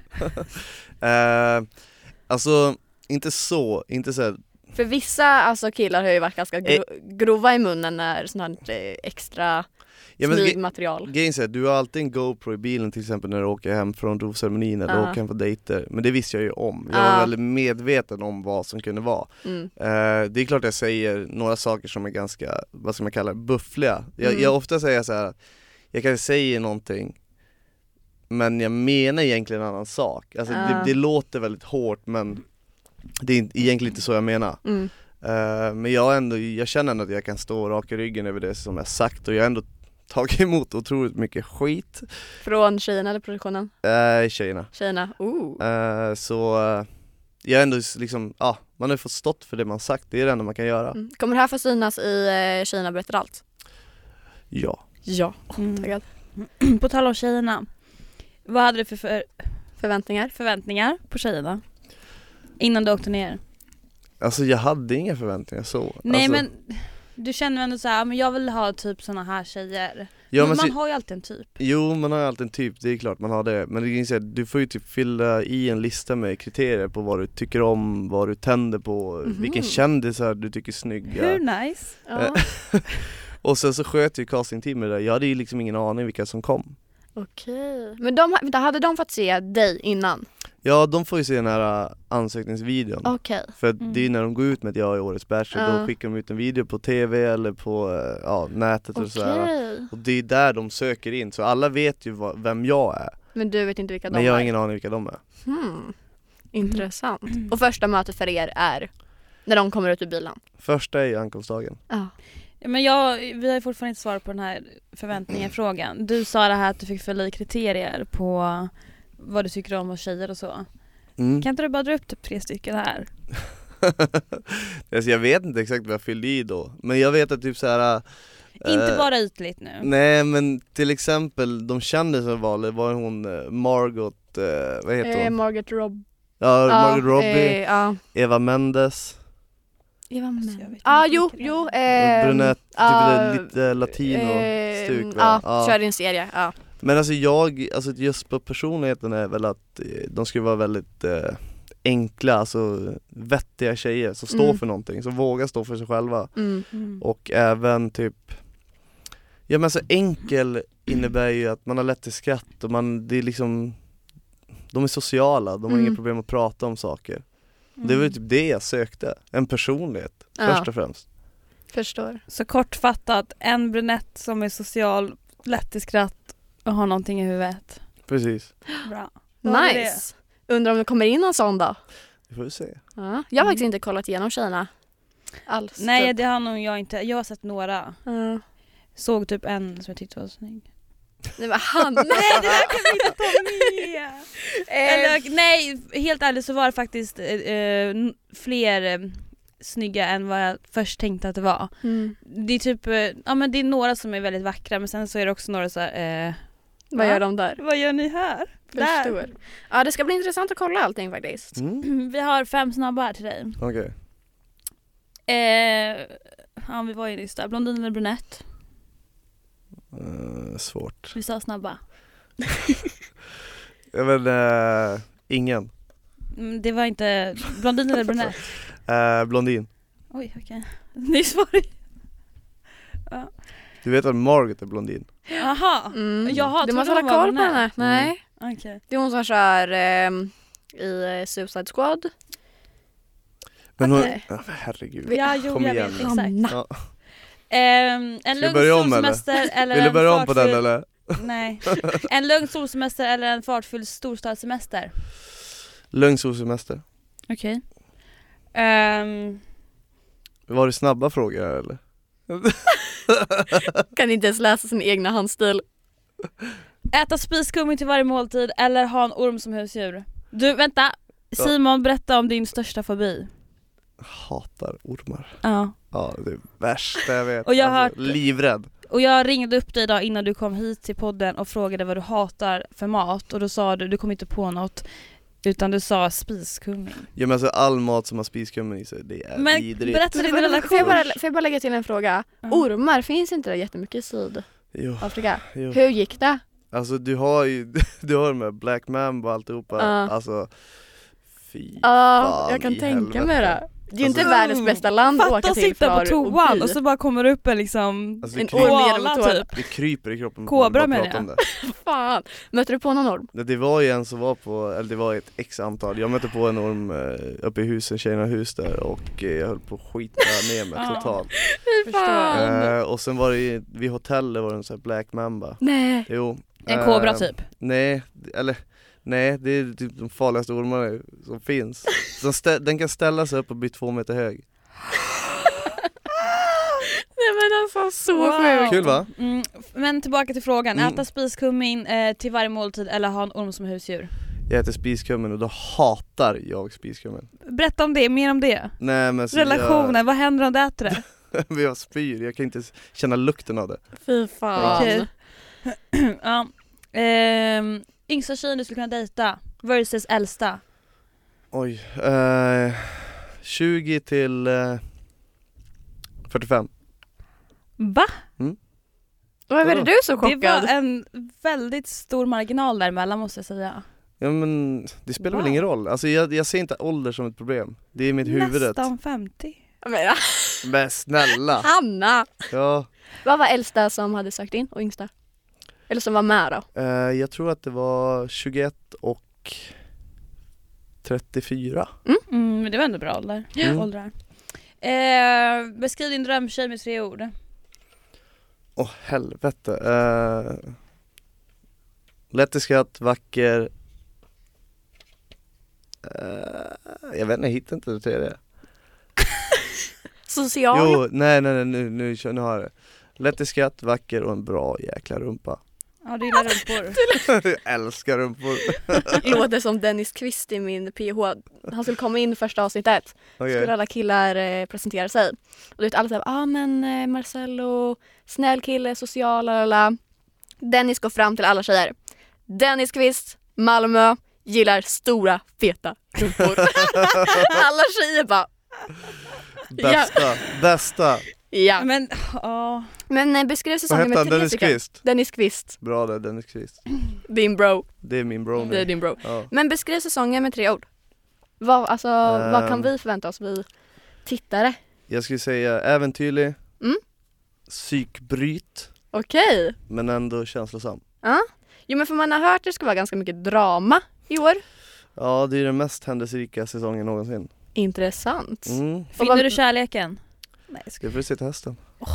eh, alltså, inte så, inte så här, För vissa alltså, killar har ju varit ganska gro- grova i munnen när sånt här eh, extra ja, men smygmaterial. Grejen är att du har alltid en GoPro i bilen till exempel när du åker hem från dopceremonin eller Ja. åker hem på dejter. Men det visste jag ju om. Jag Ja. var väldigt medveten om vad som kunde vara. Mm. Eh, det är klart jag säger några saker som är ganska, vad ska man kalla det, buffliga. Jag, Mm. jag ofta säger så här, jag kanske säger någonting men jag menar egentligen en annan sak. Alltså Ja. det, det låter väldigt hårt men det är inte- egentligen inte så jag menar. Mm. Eh, men jag, ändå, jag känner ändå att jag kan stå rak i ryggen över det som jag sagt och jag har ändå tagit emot otroligt mycket skit. Från tjejerna eller produktionen? Eh, tjejerna. Tjejerna, oh. Eh, så eh, jag har ändå liksom, ja, man har fått stått för det man sagt, det är det enda man kan göra. Mm. Kommer det här få synas i eh, Tjejerna berättar allt? Ja. Ja, Mm. taggad. På tal om tjejerna, vad hade du för, för Förväntningar? förväntningar på tjejerna innan du åkte ner? Alltså jag hade inga förväntningar så. Nej, alltså, men du känner ändå så här, men jag vill ha typ såna här tjejer. ja, men men man så, har ju alltid en typ. Jo, man har ju alltid en typ, det är klart man har det. Men det är så här, du får ju typ fylla i en lista med kriterier på vad du tycker om, vad du tänder på, Mhm. vilken kändisar du tycker är snygga. Hur nice? Ja. Och sen så sköt ju castingteamet det. Jag hade ju liksom ingen aning vilka som kom. Okej. Men de, vänta, hade de fått se dig innan? Ja, de får ju se den här äh, ansökningsvideon. Okej. För att Mm. det är när de går ut med att jag är årets bachelor, Ja. då skickar de ut en video på tv eller på äh, ja, nätet och sådär. Okej. Och det är där de söker in, så alla vet ju vad, vem jag är. Men du vet inte vilka de Men jag har är? ingen aning vilka de är. Hmm. Intressant. Och första mötet för er är när de kommer ut ur bilen? Första är ju ankomstdagen. Ja. Ja, men jag, vi har ju fortfarande inte svarat på den här förväntningar-frågan. Du sa det här att du fick fylla i kriterier på vad du tycker om hos tjejer och så. Mm. Kan inte du bara dra upp typ tre stycken här? Alltså jag vet inte exakt vad jag fyllde i då. Men jag vet att typ så här. Inte eh, bara ytligt nu. Nej, men till exempel de kände som valde var hon eh, Margot, eh, vad heter hon? Eh, Margaret Robb. ja, Margot Robbie, Eh, ja. Eva Mendes, Eva Alltså, jag vet Mendes. Ah, inte jo, vilka det jo. är. Eh, brunett, typ ah, lite latino-stuk eh, va? Ja, kör din serie. Ja. Men alltså jag, alltså just på personligheten är väl att eh, de ska vara väldigt eh, enkla, alltså vettiga tjejer som står Mm. för någonting, som vågar stå för sig själva. Mm. Mm. Och även typ, ja men så enkel innebär ju att man har lätt till skratt och man, det är liksom, de är sociala, de har Mm. inga problem att prata om saker. Det var ju typ det jag sökte, en personlighet Ja. först och främst. Förstår. Så kortfattat, en brunett som är social, lätt i skratt och har någonting i huvudet. Precis, Bra. Då har vi Nice. Undrar om det kommer in någon sån då? det får vi se. Ja. Jag har faktiskt inte kollat igenom tjejerna alls. Nej, typ. det har nog jag inte. Jag har sett några. Ja. Såg typ en som jag tyckte var snygg. Det var han. Nej, det där kan vi inte ta med. Eller, nej, helt ärligt så var det faktiskt eh, n- fler eh, snygga än vad jag först tänkte att det var. Mm. Det är typ, eh, ja men det är några som är väldigt vackra, men sen så är det också några så här, eh, Vad Ja. gör de där? vad gör ni här? Förstår. Ja, det ska bli intressant att kolla allting faktiskt. Mm. Vi har fem snabba här till dig. Okej. Eh, ja, vi var ju nyss där. Blondin eller brunett? Eh, svårt. Vi sa snabba. Jag vet eh, ingen. Mm, det var inte blondin eller brunett. Eh, blondin. Oj, okej. Nyss var det. Ja. Du vet att Margot är blondin? Jaha. Mm. Jaha, du trodde måste hon hålla var koll på brunett. henne. Nej. Okej. Det är hon som kör ehm, i eh, Suicide Squad. Men hon, Okej. ja, herregud. Ja, jo, Kom jag igen. vet exakt. Ja. en Ska vi lugn börja om, solsemester eller Vill du en börja om på den fartfylld- eller? Nej. En lugn solsemester eller en fartfylld storstadssemester? Lugn solsemester. Okej. Ehm, Var det snabba frågor här eller? Kan inte ens läsa sin egna handstil. Äta spiskummin till varje måltid eller ha en orm som husdjur? Du, vänta. Simon, berätta om din största fobi. Hatar ormar. Ja. Ja, det är värsta jag vet. Och jag har alltså, hört- livrädd. Och jag ringde upp dig idag innan du kom hit till podden och frågade vad du hatar för mat. Och då sa du, du kom inte på något, utan du sa spiskummin. Ja men alltså all mat som har spiskummin i sig, det är Men vidrigt. berätta din Får jag, relation. bara, får jag bara lägga till en fråga? Ja. Ormar, finns inte det jättemycket i Sydafrika? Jo, jo. Hur gick det? Alltså du har ju, du har med Black Mamba och alltihopa. Ja. Alltså, fy Ja, fan jag kan i tänka helvete. mig det. Det är ju inte Alltså- världens bästa land att Fatta åka att till sitta för på toan att och bli. så bara kommer det upp en liksom Alltså, det En kryper- orm genom koala toan. typ. Det kryper i kroppen. Kobra bara menar prata jag. om det. Fan. Mötte du på någon orm? Det, det var ju en som var på, eller det var ett x antal. Jag mötte på en orm eh, uppe i husen, tjejerna hus där, och eh, jag höll på att skita ner mig Ja. totalt. Fy fan. Eh, och sen var det ju, vid hotellet var det en sån här Black Mamba. Nej. Jo. En kobra Eh, typ. Nej, eller nej, det är typ de farligaste ormarna som finns. Så stä- den kan ställa sig upp och bli två meter hög. Nej men alltså så Wow. sjukt. Kul va? Mm, men tillbaka till frågan, Mm. äta spiskummin eh, till varje måltid eller ha en orm som husdjur? Jag äter spiskummin och då hatar jag spiskummin. Berätta om det, mer om det. Nej men så Relationen, vad händer om du äter det? jag, jag spyr, jag kan inte s- känna lukten av det. Fy fan. Okej. Ja. Ehm, yngsta tjejen du skulle kunna dejta versus äldsta. Oj, eh, tjugo till eh, fyrtiofem. Va? Vad är det du är så Det chockad? var en väldigt stor marginal däremellan måste jag säga. Ja men det spelar Wow. väl ingen roll, alltså jag, jag ser inte ålder som ett problem. Det är mitt huvud. Nästan femtio. Men, Men snälla. Hanna! Ja, Vad var äldsta som hade sökt in och yngsta? Eller som var med då? eh, jag tror att det var tjugoett och trettiofyra. Mm, men det var ändå bra ålder. Mm. åldrar. Eh, beskriv din drömtjej med tre ord. Åh helvete. Eh, lätt i skratt, vacker. Eh, jag vet inte, jag hittar inte det tredje. Social? Jo, nej nej nej, nu, nu, nu, nu har jag det. Lätt i skratt, vacker och en bra jäkla rumpa. Ja, du gillar rumpor. Jag älskar rumpor. Låter som Dennis Kvist i min P H. Han skulle komma in första avsnittet. Okej. Skulle alla killar eh, presentera sig. Och du vet alla säger, ah men eh, Marcello, snäll kille, social, lalala. Dennis går fram till alla tjejer. Dennis Kvist, Malmö, gillar stora, feta rumpor. Alla tjejer bara, Bästa, bästa. ja. Men, ja. Men eh, beskriv Vad säsongen hette med han? tre Dennis stycken. Kvist? Dennis Kvist, Bra där, Dennis Kvist. din bro. Det är min bro nu. Det är din bro. Ja. Men beskriv säsongen med tre ord. Vad, alltså, vad kan Ehm. vi förvänta oss, vi tittare? Jag skulle säga äventyrlig, Mm. psykbryt, Okej. men ändå känslosam. Ja. Jo men för man har hört att det ska vara ganska mycket drama i år. Ja, det är den mest händelserika säsongen någonsin. Intressant. Mm. Finner du kärleken? Nej, jag ska Det får du se till hösten.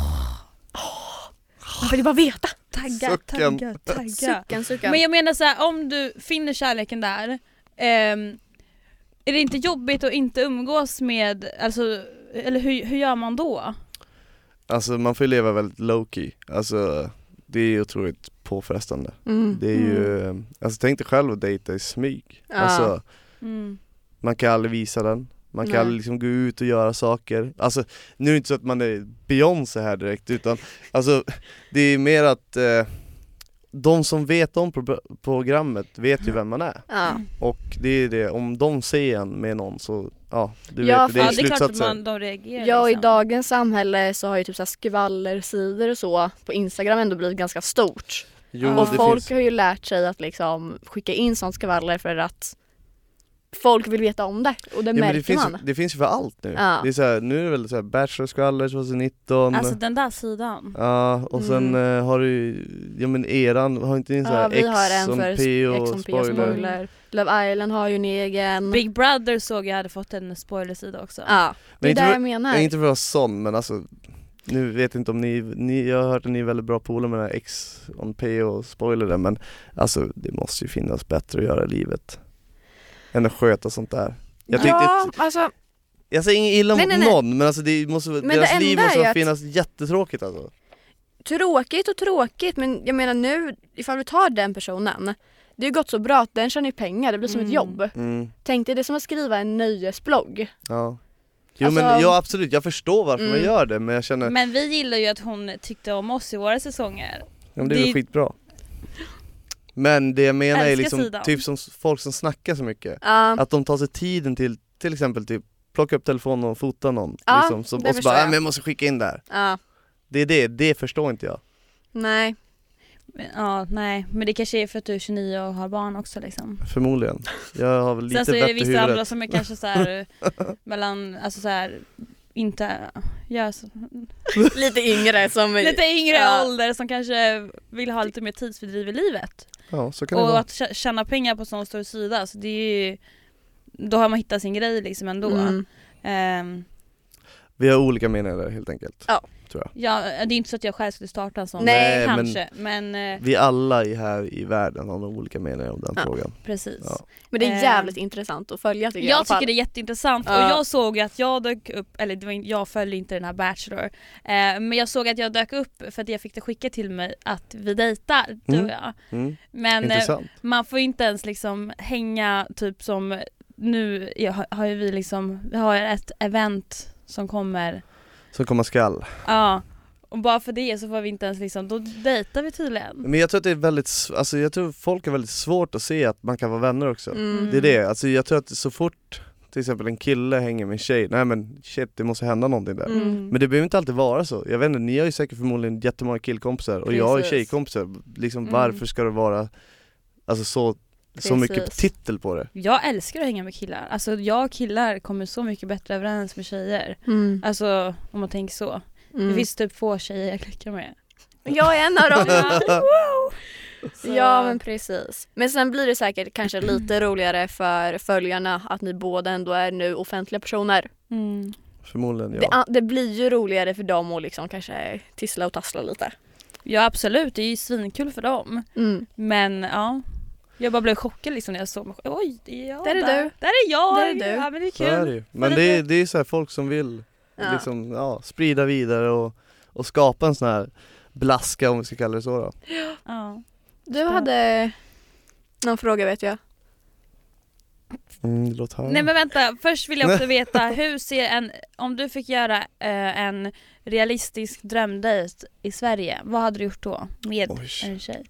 Man vill bara veta. tagga, Sucken. tagga, tagga. Sucken, sucken. Men jag menar så här, om du finner kärleken där, ehm, är det inte jobbigt att inte umgås med, alltså, eller hur, hur gör man då? Alltså man får ju leva väldigt low key. Alltså det är ju otroligt påfrestande. Mm. Det är ju, alltså tänk dig själv att dejta i smyg. Ja. Alltså Mm. man kan aldrig visa den. Man kan Nej. aldrig liksom gå ut och göra saker. Alltså nu är det inte så att man är Beyoncé här direkt, utan alltså det är mer att eh, de som vet om pro- programmet vet ju vem man är. Ja. Och det är det, om de ser en med någon så, ja du Ja, vet det, det är Ja, det är klart att slutsatsen. man, de reagerar. Ja, och i liksom. dagens samhälle så har ju typ så här skvallersidor och så på Instagram ändå blivit ganska stort. Jo, och det folk finns. har ju lärt sig att liksom skicka in sånt skvaller för att folk vill veta om det. Och det Ja, men märker det, finns, man. det finch ju för allt nu. Ja. Det är så här, nu är det väl så här Bachelor-skvaller tjugonitton. Alltså den där sidan. Ja, och sen Mm. eh, har du, ja men eran, har inte ni så här Ja, vi X har en som för P och X som P och spoiler? spoiler. Love Island har ju en egen. Big Brother såg jag hade fått en spoilersida också. Ja, det Men är inte där för- jag menar. Jag är inte för att vara sån, men alltså nu vet jag inte om ni, ni jag har hört att ni är väldigt bra polare med den här X on P och spoiler det, men alltså det måste ju finnas bättre att göra i livet än att sköta sånt där. Jag tyckte Ja, att, alltså jag säger inget illa Nej, mot nej, nej. någon, men alltså det måste, Men deras det liv enda måste är att- finnas jättetråkigt alltså. tråkigt och tråkigt, men jag menar nu, ifall vi tar den personen, det har ju gått så bra att den tjänar ju pengar, det blir som Mm. ett jobb. Mm, Tänk dig det är som att skriva en nöjesblogg. ja. Jo Alltså- men ja, absolut, jag förstår varför Mm. man gör det, men jag känner, Men vi gillar ju att hon tyckte om oss i våra säsonger. ja, men det är väl det- skitbra. Men det jag menar är Älskar liksom sidan. typ som folk som snackar så mycket. Ja, Att de tar sig tiden till, till exempel typ plocka upp telefonen och fota någon. Ja, liksom, som, det och så förstår bara, jag. äh, men jag måste skicka in där. ja, Det är det, det förstår inte jag. nej. Men, ja, nej. Men det kanske är för att du är tjugonio och har barn också liksom. Förmodligen. Jag har väl lite Sen så är bättre det vissa huvudet. andra som är kanske så här mellan, alltså så här inte gör så, Lite yngre som... lite yngre Ja. ålder som kanske vill ha lite mer tidsfördriv i livet. Ja, så kan det Och vara. att tjä- tjäna pengar på sån stor sida, så det är ju, då har man hittat sin grej liksom ändå. Mm. Ehm, Vi har olika meningar där helt enkelt. Ja. Tror jag. ja, det är inte så att jag själv skulle starta en sån. Nej, kanske, men, eh, Vi alla i här i världen har nog olika meningar om den Ja. frågan. precis. Ja. Men det är Eh, jävligt intressant att följa tycker jag, i alla Jag fall. tycker det är jätteintressant Ja. och jag såg att jag dök upp, eller det var, inte- jag följde inte den här Bachelor, eh, men jag såg att jag dök upp för att jag fick det skicka till mig att vi dejtar, du och Mm. jag. Mm. Men eh, Intressant. man får inte ens liksom hänga typ som nu jag har, har ju vi liksom, vi har ett event som kommer, Så komma skall. ja, och bara för det så får vi inte ens liksom, då dejtar vi tydligen. Men jag tror att det är väldigt, s- alltså jag tror folk är väldigt svårt att se att man kan vara vänner också. Mm. Det är det, alltså jag tror att så fort till exempel en kille hänger med en tjej, nej men shit det måste hända någonting där. Mm. Men det behöver inte alltid vara så. Jag vet inte, ni har ju säkert förmodligen jättemånga killkompisar och jag har ju Precis. tjejkompisar. Liksom Mm. varför ska det vara alltså så, så mycket Precis. titel på det? Jag älskar att hänga med killar, alltså jag och killar kommer så mycket bättre överens med tjejer. Mm. Alltså om man tänker så. Mm. Det finns typ få tjejer jag klickar med. Jag är en av dem. Så- Ja men precis. Men sen blir det säkert kanske lite roligare för följarna att ni båda ändå är nu offentliga personer. Mm. Förmodligen ja. Det, a- det blir ju roligare för dem att liksom kanske tissla och tassla lite. Ja absolut, det är ju svinkul för dem. Mm. Men ja, jag bara blev chockad liksom när jag såg mig. Oj, det är jag Där är där. du. Där är jag. Där är du. Ja men det är Så är det kul. ju. Men det är, det är så här folk som vill Ja. liksom, ja, sprida vidare och, och skapa en sån här blaska om vi ska kalla det så då. Ja. Du hade någon fråga vet jag. Mm, låt höra. Nej men vänta, först vill jag också veta hur ser en, om du fick göra eh, en realistisk drömdejt i Sverige, vad hade du gjort då med Oj. en tjej?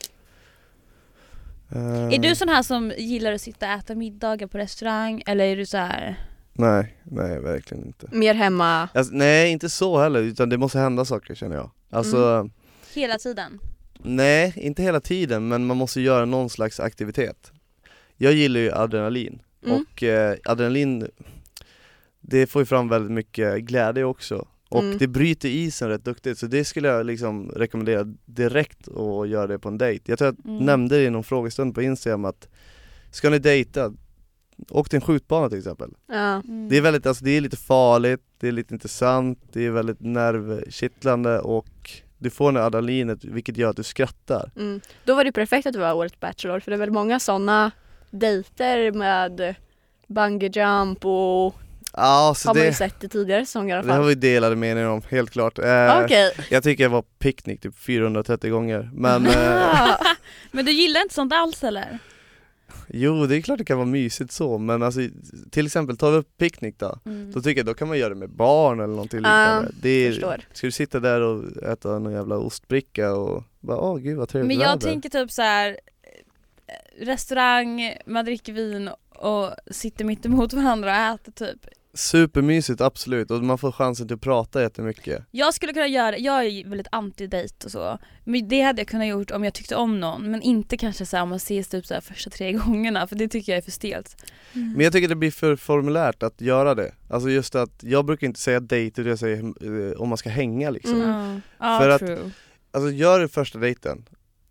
Eh, Är du sån här som gillar att sitta och äta middagar på restaurang eller är du så här? Nej, nej verkligen inte. Mer hemma. Alltså, nej, inte så heller, utan det måste hända saker känner jag. Alltså, Mm. Hela tiden? nej, inte hela tiden, men man måste göra någon slags aktivitet. Jag gillar ju adrenalin, Mm. och eh, adrenalin, det får ju fram väldigt mycket glädje också. Och Mm. det bryter isen rätt duktigt, så det skulle jag liksom rekommendera direkt att göra det på en dejt. Jag tror jag Mm. nämnde det i någon frågestund på Instagram att ska ni dejta, åk till en skjutbana till exempel. Ja. Mm. Det är väldigt, alltså det är lite farligt, det är lite intressant, det är väldigt nervkittlande och du får den här adrenalinet vilket gör att du skrattar. Mm. Då var det perfekt att du var årets Bachelor för det är väl många sådana dejter med bungee jump och Ja, så har man ju det, sett i tidigare säsonger i alla det har fall. vi delade meningar om, helt klart. Eh, Okej. Jag tycker jag var picknick typ fyrahundratrettio gånger, men eh, Ah. Men du gillar inte sånt alls eller? jo det är klart det kan vara mysigt så, men alltså till exempel tar vi upp picknick då, Mm. då tycker jag då kan man göra det med barn eller någonting liknande. Ja, Det är, förstår. ska du sitta där och äta någon jävla ostbricka och bara åh gud vad trevligt Men jag väder. tänker typ så här eh, restaurang, man dricker vin och sitter mitt emot varandra och äter typ. Supermysigt, absolut, och man får chansen till att prata jättemycket. Jag skulle kunna göra, jag är ju väldigt anti-date och så, men det hade jag kunnat gjort om jag tyckte om någon, men inte kanske så här om man ses typ så här första tre gångerna, för det tycker jag är för stelt. Men jag tycker det blir för formulärt att göra det. Alltså just att, jag brukar inte säga dejt utan jag säger eh, om man ska hänga liksom. Mm. Ja, För att- true. Alltså gör det första dejten.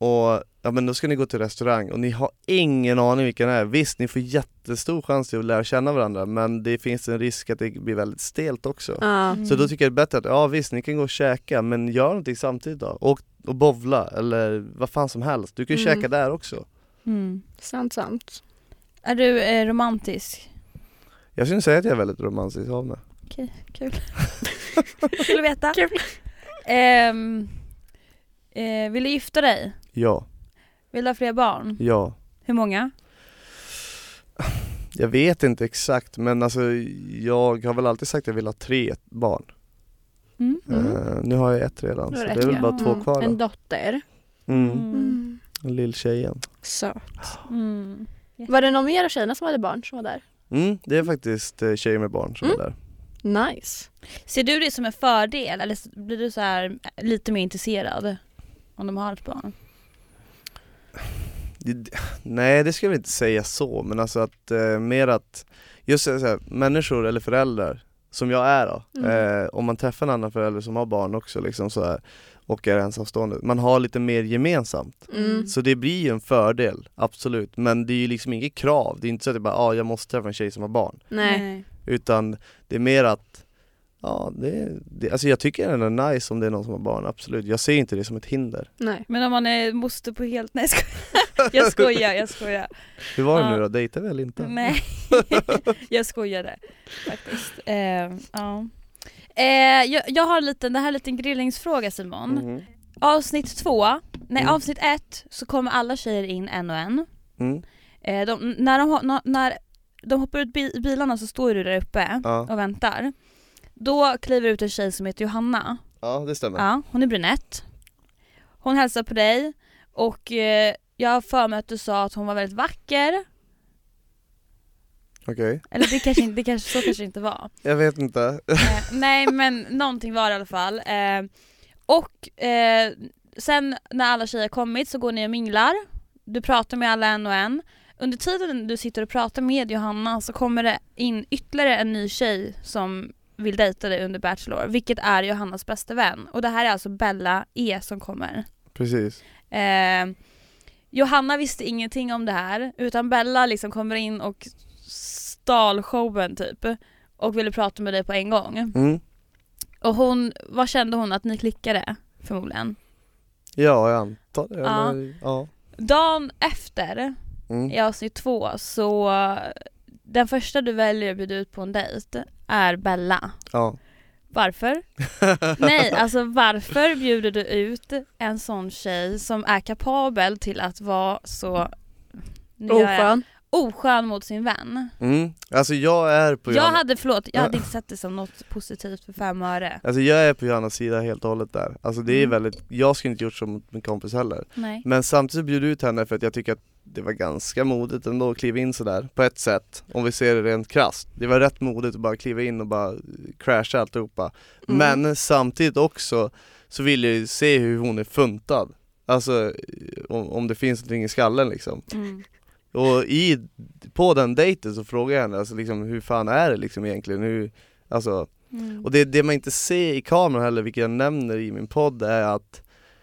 Och ja, men då ska ni gå till restaurang och ni har ingen aning vilka det är. Visst, ni får jättestor chans till att lära känna varandra, men det finns en risk att det blir väldigt stelt också. Mm. Så då tycker jag det är bättre att, ja visst, ni kan gå och käka, men gör någonting samtidigt då. Och, och bovla, eller vad fan som helst. Du kan ju Mm. käka där också. Mm. Sant, sant. Är du eh, romantisk? Jag skulle säga att jag är väldigt romantisk av mig. Okej, kul. Kul att veta. Kul. Ehm, eh, vill du gifta dig? Ja, Vill du ha fler barn? ja. Hur många? Jag vet inte exakt, men alltså jag har väl alltid sagt att jag vill ha tre barn. Mm. Eh, nu har jag ett redan, Det så var det är rätt, väl ja. bara två kvar En då. dotter. Mm. Mm. En lill tjejen. Söt. Mm. Var det någon mer av tjejerna som hade barn som var där? Mm, det är faktiskt eh, tjejer med barn som Mm. är där. Nice. Ser du det som en fördel eller blir du så här lite mer intresserad om de har ett barn? Det, nej, det ska jag inte säga så, men alltså att eh, mer att just så här, människor eller föräldrar som jag är då, Mm. eh, om man träffar en annan förälder som har barn också liksom så här, och är ensamstående, man har lite mer gemensamt. Mm. Så det blir ju en fördel, absolut, men det är ju liksom inget krav. Det är inte så att jag bara, ah, jag måste träffa en tjej som har barn, Nej. utan det är mer att ja, det, det, alltså jag tycker det är nice om det är någon som har barn, absolut. Jag ser inte det som ett hinder. Nej. Men om man är moster på helt... Nej, jag skojar. Jag skojar, jag skojar. Hur var det Ja. nu då? Dejtar vi eller inte? Nej, jag skojade faktiskt. Eh, ja. eh, jag, jag har en liten, det här är en liten grillningsfråga, Simon. Mhm. Avsnitt två, nej Mm. avsnitt ett så kommer alla tjejer in en och en. Mm. Eh, de, när, de, har- när de hoppar ut bi- bilarna så står du där uppe Ja. och väntar. Då kliver ut en tjej som heter Johanna. Ja, det stämmer. Ja, hon är brunett. Hon hälsar på dig och eh, jag har för mig att du sa att hon var väldigt vacker. Okej. Eller det kanske, inte- det kanske så kanske inte var. Jag vet inte. Eh, nej, men någonting var det i alla fall. Eh, och eh, sen när alla tjejer kommit så går ni och minglar. Du pratar med alla en och en. Under tiden du sitter och pratar med Johanna så kommer det in ytterligare en ny tjej som vill dejta dig under Bachelor, vilket är Johannas bästa vän. Och det här är alltså Bella E som kommer. Precis. Eh, Johanna visste ingenting om det här, utan Bella liksom kommer in och stal showen typ och ville prata med dig på en gång. Mm. Och hon, vad kände hon att ni klickade förmodligen? Ja, jag antar det. Ja. Eller, ja. Dagen efter Mm. i avsnitt två så den första du väljer att bjuda ut på en dejt är Bella. Ja. Varför? Nej, alltså varför bjuder du ut en sån tjej som är kapabel till att vara så nu gör jag- Oskön. oskön mot sin vän? Mm. Alltså jag är på Jag Johanna, hade, förlåt, jag hade inte sett det som något positivt för fem öre. alltså jag är på Johannas sida helt och hållet där. Alltså det är Mm. väldigt, jag skulle inte gjort så mot min kompis heller. Nej. Men samtidigt bjuder ut henne för att jag tycker att det var ganska modigt ändå att kliva in sådär, på ett sätt, om vi ser det rent krasst. Det var rätt modigt att bara kliva in och bara crasha alltihopa. Mm. Men samtidigt också så vill jag ju se hur hon är funtad. Alltså om, om det finns någonting i skallen liksom. Mm. Och i, på den dejten så frågar jag henne alltså liksom, hur fan är det liksom egentligen? Hur, alltså, Mm. och det, det man inte ser i kameran heller, vilket jag nämner i min podd, är att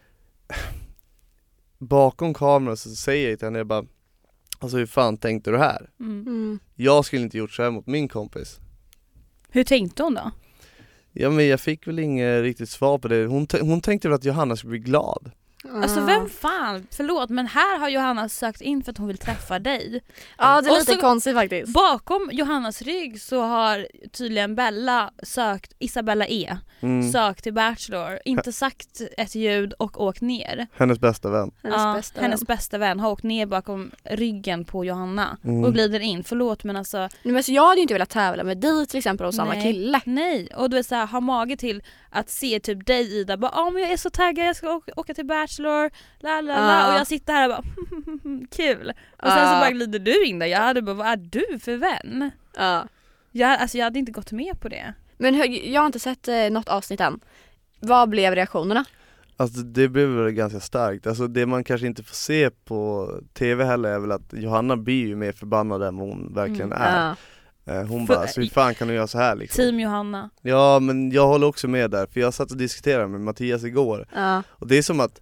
bakom kameran så säger jag till henne, jag bara, alltså hur fan tänkte du här? Mm. Mm. Jag skulle inte gjort så här mot min kompis. Hur tänkte hon då? Ja, men jag fick väl inget riktigt svar på det. Hon, t- hon tänkte väl att Johanna skulle bli glad. Alltså vem fan, förlåt, men här har Johanna sökt in för att hon vill träffa dig. Ja, det är Och lite så- konstigt faktiskt. Bakom Johannas rygg så har tydligen Bella sökt, Isabella E, Mm. sökt till Bachelor, inte sagt ett ljud och åkt ner. Hennes bästa vän. Hennes Ja, bästa hennes vän. bästa vän har åkt ner bakom ryggen på Johanna Mm. och glider in. Förlåt, men alltså Nej, men så jag hade ju inte velat tävla med dig till exempel och samma nej, kille. Nej, och du är så här, har mage till att se typ dig, Ida, bara ja, men jag är så taggad, jag ska åka, åka till Bachelor, la la la, Ah. och jag sitter här och bara kul. Och sen så Ah. bara glider du in där. Jag hade bara, vad är du för vän? Ja. Jag, alltså jag hade inte gått med på det. Men hur, jag har inte sett eh, något avsnitt än. Vad blev reaktionerna? Alltså det blev väl ganska starkt. Alltså det man kanske inte får se på tv heller är väl att Johanna blir ju mer förbannad än vad hon verkligen Mm. är. Ja. Eh, Hon För- bara, så hur fan kan du göra så här liksom? Team Johanna. Ja, men jag håller också med där, för jag satt och diskuterade med Mattias igår. Ja. Och det är som att,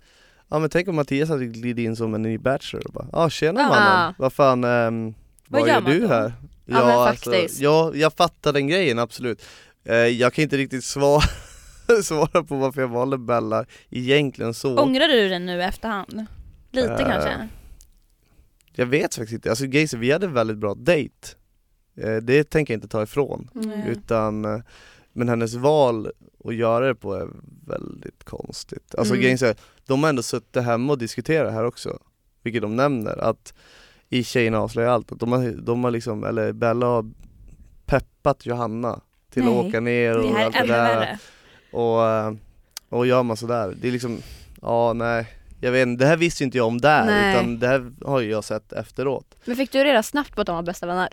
Ja men tänk om Mattias hade glidit in som en ny bachelor och bara, ja ah, tjena Ja. mannen, vad fan, um, vad, Vad gör gör man du då? här? Ja, men faktiskt. ja, jag fattar den grejen, absolut. Uh, jag kan inte riktigt svara, svara på varför jag valde Bella egentligen så. Ångrar du den nu i efterhand? Lite Eh, kanske? Jag vet faktiskt inte, alltså Geise, vi hade en väldigt bra date. Uh, det tänker jag inte ta ifrån. Mm. Utan, uh, men hennes val att göra det på är väldigt konstigt. Alltså Mm. grejen är, de har ändå suttit hemma och diskuterat här också. Vilket de nämner, att i Tjejerna avslöjar allt, att de har, de har liksom, eller Bella har peppat Johanna till Nej, att åka ner och Det här allt är det ännu där. värre. Och, eh, och gör man sådär, det är liksom, ja nej, jag vet inte, det här visste ju inte jag om där, Nej. utan det här har ju jag sett efteråt. Men fick du reda snabbt på att de var bästa vänner?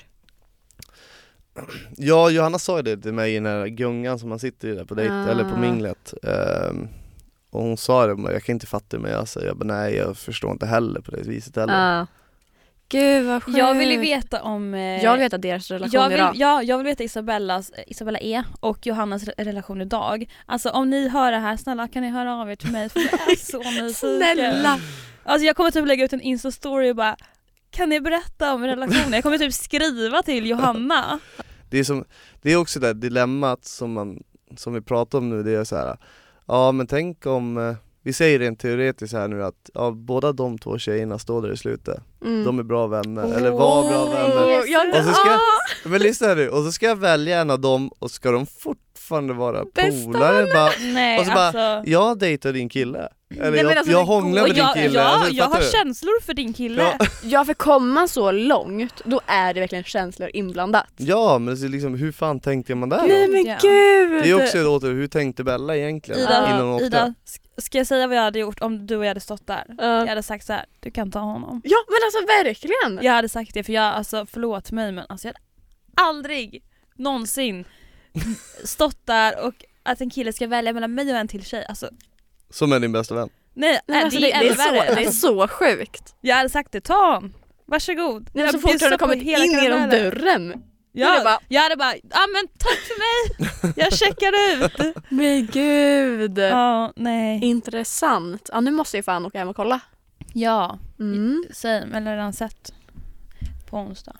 Ja, Johanna sa ju det till mig i den här gungan som man sitter i där på dejt, Ah. eller på minglet. Ehm, och hon sa det, men jag kan inte fatta mig, jag säger, jag bara, nej jag förstår inte heller på det viset heller. Ja. Gud vad sjukt. Jag vill ju veta om... Eh, Jag vill veta deras relation jag vill, idag. ja, jag vill veta Isabellas, Isabella E och Johannas re- relation idag. Alltså om ni hör det här, snälla kan ni höra av er till mig för jag är så nyfiken. Snälla. Alltså jag kommer typ lägga ut en Insta-story och bara, kan ni berätta om relationen? Jag kommer typ skriva till Johanna. Det är, som, det är också det där dilemmat som, man, som vi pratar om nu, det är så här, ja men tänk om, eh, vi säger rent teoretiskt här nu att ja, båda de två tjejerna står där i slutet. Mm. De är bra vänner, eller var bra vänner. Yes. Jag, Och så ska, ah! men lyssna här nu, och så ska jag välja en av dem och ska de fortfarande vara Bästa polare bara, Nej, och så bara, alltså... jag dejtar din kille. Eller Nej, men jag, alltså, jag det hånglar går- med din jag, kille. jag, Alltså, jag fattar har du? känslor för din kille. Ja. Ja, för kommer man så långt, då är det verkligen känslor inblandat. Ja, men det är liksom, hur fan tänkte man där Nej då? men Ja. gud! Det är också åter, hur tänkte Bella egentligen Ida, innan hon åkte? Ida, sk- ska jag säga vad jag hade gjort om du och jag hade stått där? Ja. Jag hade sagt så här: du kan ta honom. Ja men alltså verkligen! Jag hade sagt det för jag, alltså förlåt mig men alltså jag hade aldrig någonsin stått där och att en kille ska välja mellan mig och en till tjej. Alltså, Som är din bästa vän. nej, Nej, äh, alltså, det, det, är det, är ännu värre. så, det är så sjukt. Jag hade sagt det, ta honom. Varsågod. Nej, men så Jag fort bjussar du hade på kommit hela in genom karamellen. dörren. Ja, Jag bara- jag hade bara, ja men tack för mig. Jag checkar ut. Men gud! Ja, nej. Intressant. Ja nu måste jag fan åka hem och kolla. Ja, Mm. säg, eller redan sett på onsdag.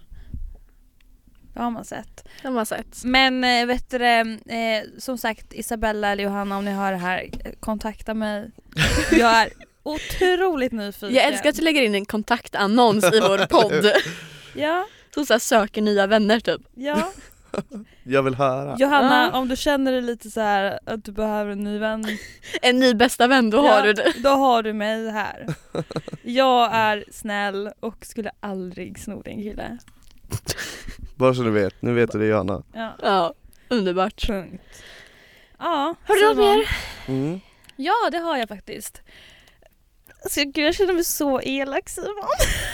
Det har man sett. Det har man sett. Men eh, vet du det, eh, som sagt Isabella eller Johanna om ni hör det här, eh, kontakta mig. Jag är otroligt nyfiken. Jag älskar att du lägger in en kontaktannons i vår podd. Ja, Som så här söker nya vänner typ. ja. Jag vill höra. Johanna, Ja. om du känner dig lite så här att du behöver en ny vän, En ny bästa vän, då har ja, du det. då har du mig här. Jag är snäll och skulle aldrig sno din kille. Bara så du vet, nu vet du det Johanna. Ja, Ja, underbart. punkt. Ja, Har du något Simon. mer? Mm. Ja, det har jag faktiskt. Alltså, gud, jag känner mig så elak, Simon.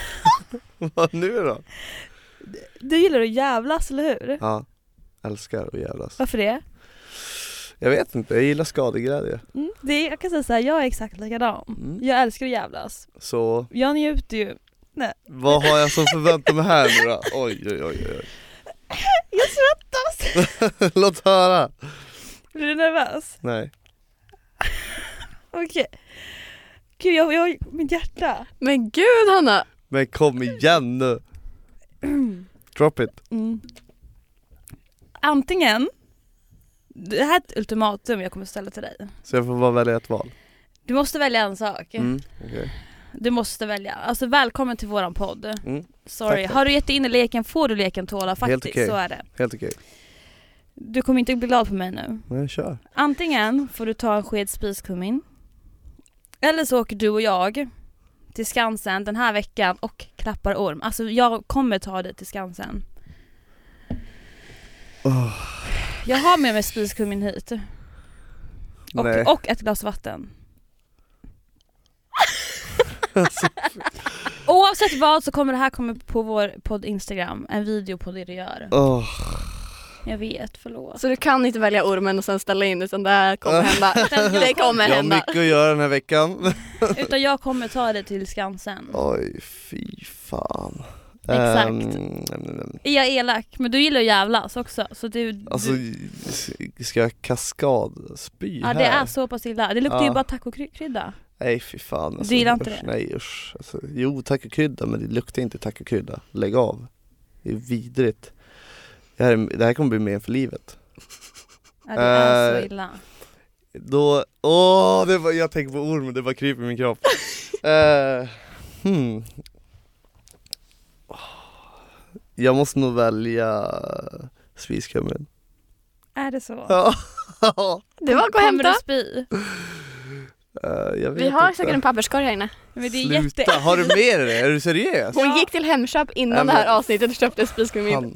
Vad nu då? Du gillar att jävlas, eller hur? Ja, älskar att jävlas. Varför det? Jag vet inte, jag gillar skadeglädje. Mm, det är, jag kan säga så här, jag är exakt likadan. Mm. Jag älskar att jävlas. Så, Jag njuter ju. vad har jag som förväntar mig här nu då? Oj, oj, oj, oj. Jag svettas! Låt höra. Blir du nervös? Nej. Okej. Gud, jag, jag, mitt hjärta. Men gud Hanna! Men kom igen nu. Drop it. Mm. Antingen, det här är ett ultimatum jag kommer ställa till dig. Så jag får bara välja ett val. Du måste välja en sak. Mm, okej. Du måste välja. Alltså välkommen till våran podd. Mm, Sorry. tack, tack. Har du gett dig in i leken får du leken tåla faktiskt. okej. Så är det. Helt okej. Du kommer inte bli glad på mig nu. Men kör. Antingen får du ta en sked spiskummin. Eller så åker du och jag till Skansen den här veckan och klappar orm. Alltså jag kommer ta dig till Skansen. Oh, Jag har med mig spiskummin hit. nej. Och, och ett glas vatten. Oavsett vad så kommer det här komma på vår podd Instagram. En video på det du gör. Oh. Jag vet, förlåt. Så du kan inte välja ormen och sen ställa in, utan det här kommer hända. Det kommer Jag har hända. mycket att göra den här veckan. Utan jag kommer ta dig till Skansen. Oj, fy fan. Exakt. Um, Är jag elak? Men du gillar att jävlas också. Så du, alltså, du, ska jag kaskad spy ja, här? det är så pass illa. Det luktar ju Ja. bara tacokrydda. Nej fy fan alltså. Du gillar inte usch, det? Nej usch alltså, jo tacokrydda men det luktar inte tacokrydda. Lägg av. Det är vidrigt. Det här, det här kommer bli med för livet. Ja, det är Eh, så illa. Då, åh, det var, jag tänker på orm, det bara kryper i min kropp. uh, hmm. Jag måste nog välja spiskummin. Är det så? Ja. Det var gå och Kommer hämta. du spy? Uh, jag vet Vi har inte. säkert en papperskorg här inne. Men det är Sluta, jätte... har du med dig det? Är du seriös? Hon gick till Hemköp innan Ja, men- det här avsnittet och köpte spiskummin. Han.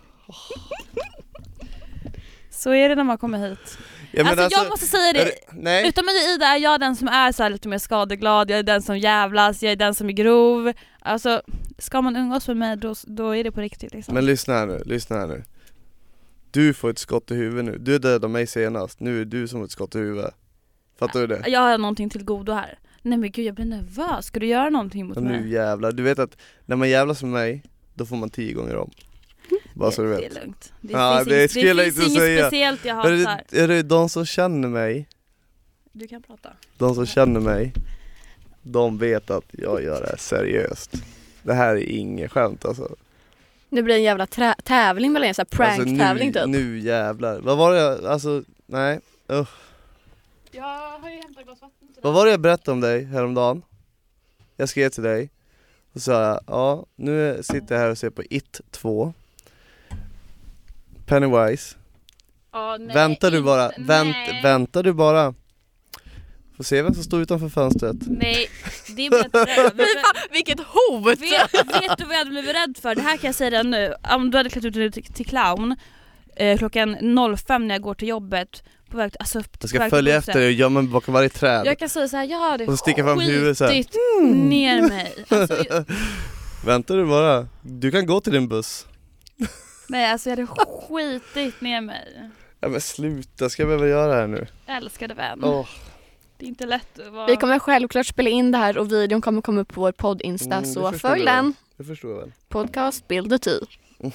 Så är det när man kommer hit. Ja, men alltså, jag måste säga är det, det- Nej. utom mig Ida är jag den som är så här lite mer skadeglad, jag är den som jävlas, jag är den som är grov. Alltså, ska man umgås med mig då, då är det på riktigt liksom. Men lyssna här nu, lyssna här nu. Du får ett skott i huvudet nu. Du dödade mig senast, nu är du som ett skott i huvudet. Fattar du det? Jag har någonting till godo här. Nej men gud, jag blir nervös. Ska du göra någonting mot Och mig? nu jävlar, du vet att när man jävlas med mig, då får man tio gånger om. Bara så du vet. Det är lugnt. Det Ja, finns, det ing- skulle det jag finns inte inget säga. speciellt jag Är hatar. det, är det de som känner mig, Du kan prata. de som känner mig, de vet att jag gör det här seriöst. Det här är inget skämt alltså. Nu blir det en jävla trä- tävling mellan er, så här prank-tävling alltså, typ. nu, nu jävlar. Vad var det jag, alltså, nej. Uh. Jag har ju hämtat glas vatten till Vad var det jag berättade om dig häromdagen? Jag skrev till dig och sa, ja, nu sitter jag här och ser på It två. Pennywise. Åh, nej, Väntar du bara, inte- vänt, nej. väntar du bara. Får se vem som står utanför fönstret. Nej, det är bättre. Fy fan, vilket hot! Vet, vet du vad jag hade blivit rädd för? Det här kan jag säga redan nu. Om du hade klätt ut dig till, till clown eh, klockan noll fem när jag går till jobbet på väg till, alltså, Jag på ska väg till följa bussen. efter dig och gömma mig bakom varje träd. Jag kan säga så här, jag hade Och så sticka fram huvudet så här. skitit ner mig. Alltså, jag, Väntar du bara. Du kan gå till din buss. nej alltså jag hade skitit ner mig. Ja men sluta, ska jag behöva göra det här nu? Älskade vän. Åh. Det är inte lätt att vara... Vi kommer självklart spela in det här och videon kommer komma upp på vår podd-insta, Mm, det så förstår följ jag väl. den. Det förstår jag väl. Podcast Bild och Ty.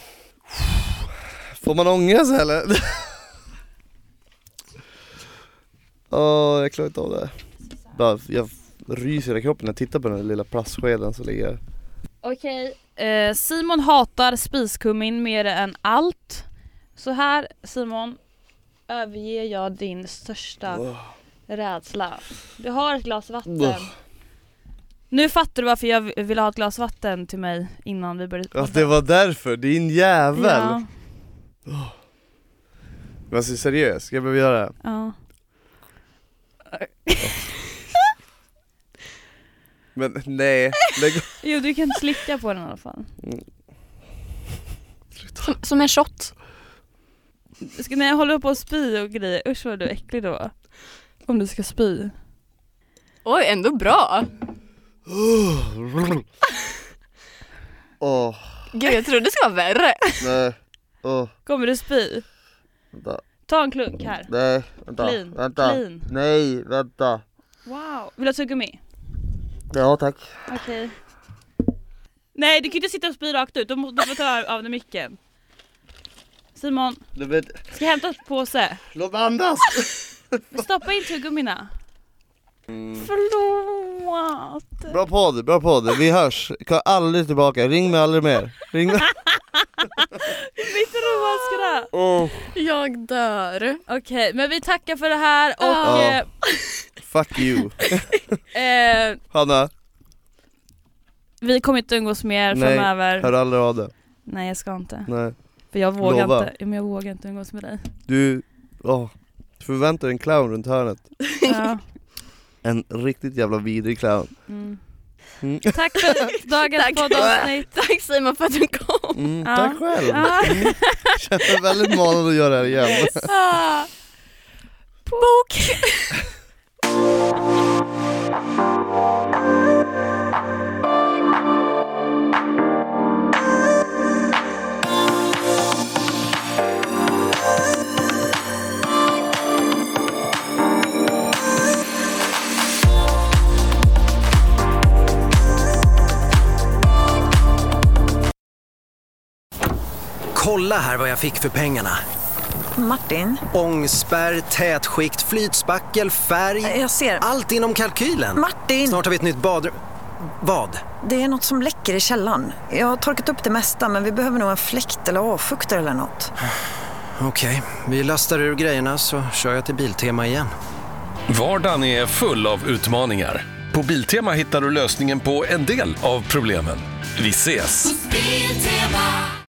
Får man ångest eller? Åh, jag klarar inte av det. Bara, jag ryser i hela kroppen när jag tittar på den lilla plastskeden som ligger här. Okej, eh, Simon hatar spiskummin mer än allt. Så här Simon, överger jag din största Åh. rädsla. Du har ett glas vatten. Åh. Nu fattar du varför jag ville ha ett glas vatten till mig innan vi började Ja, podda. det var därför, din jävel. Ja, Men alltså seriöst, ska jag behöva göra det? ja. Men nej, lägg Jo, du kan slicka på den i alla fall. Som, som en shot. Ska, när jag håller på att spy och grejer, usch vad du är äcklig då. Om du ska spy. Oj, ändå bra. Åh, Gud, jag trodde det skulle vara värre. nej. Åh, Kommer du spy? vänta. Ta en klunk här. Nej, vänta. Clean, Vänta. clean. Nej, vänta. Wow. Vill du ha tuggummi? Ja, tack. Okej. Nej, du kan inte sitta och spy rakt ut. Du måste få ta av den micken. Simon, Du vet, ska jag hämta en påse? låt mig andas. Stoppa in tuggummina. Mm. Förlåt. Bra podd, bra podd. Vi hörs. Jag kommer aldrig tillbaka. Ring mig aldrig mer. Ring mig. Mitt råskratt. Oh. Jag dör. Okej, men vi tackar för det här och Ja. Fuck you. eh, eh, Hanna, vi kommer inte umgås mer nej, framöver. hör aldrig av det. Nej, jag ska inte. Nej. För jag vågar Lova. inte. Ja, men jag vågar inte umgås med dig. Du, åh, du förväntar dig en clown runt hörnet. Ja. En riktigt jävla vidrig clown. Mm. Mm. Tack för dagens Tack. poddavsnitt. Tack Simon för att du kom. Mm, Ja. tack själv. Ja. Mm. Känner mig väldigt manad att göra det här igen. Ah. Bok. Kolla här vad jag fick för pengarna. Martin? Ångspärr, tätskikt, flytspackel, färg. Jag ser. Allt inom kalkylen. Martin! Snart har vi ett nytt badrum. Vad? Det är något som läcker i källaren. Jag har torkat upp det mesta, men vi behöver nog en fläkt eller avfuktare eller något. Okej, vi lastar ur grejerna så kör jag till Biltema igen. Vardagen är full av utmaningar. På Biltema hittar du lösningen på en del av problemen. Vi ses! Biltema.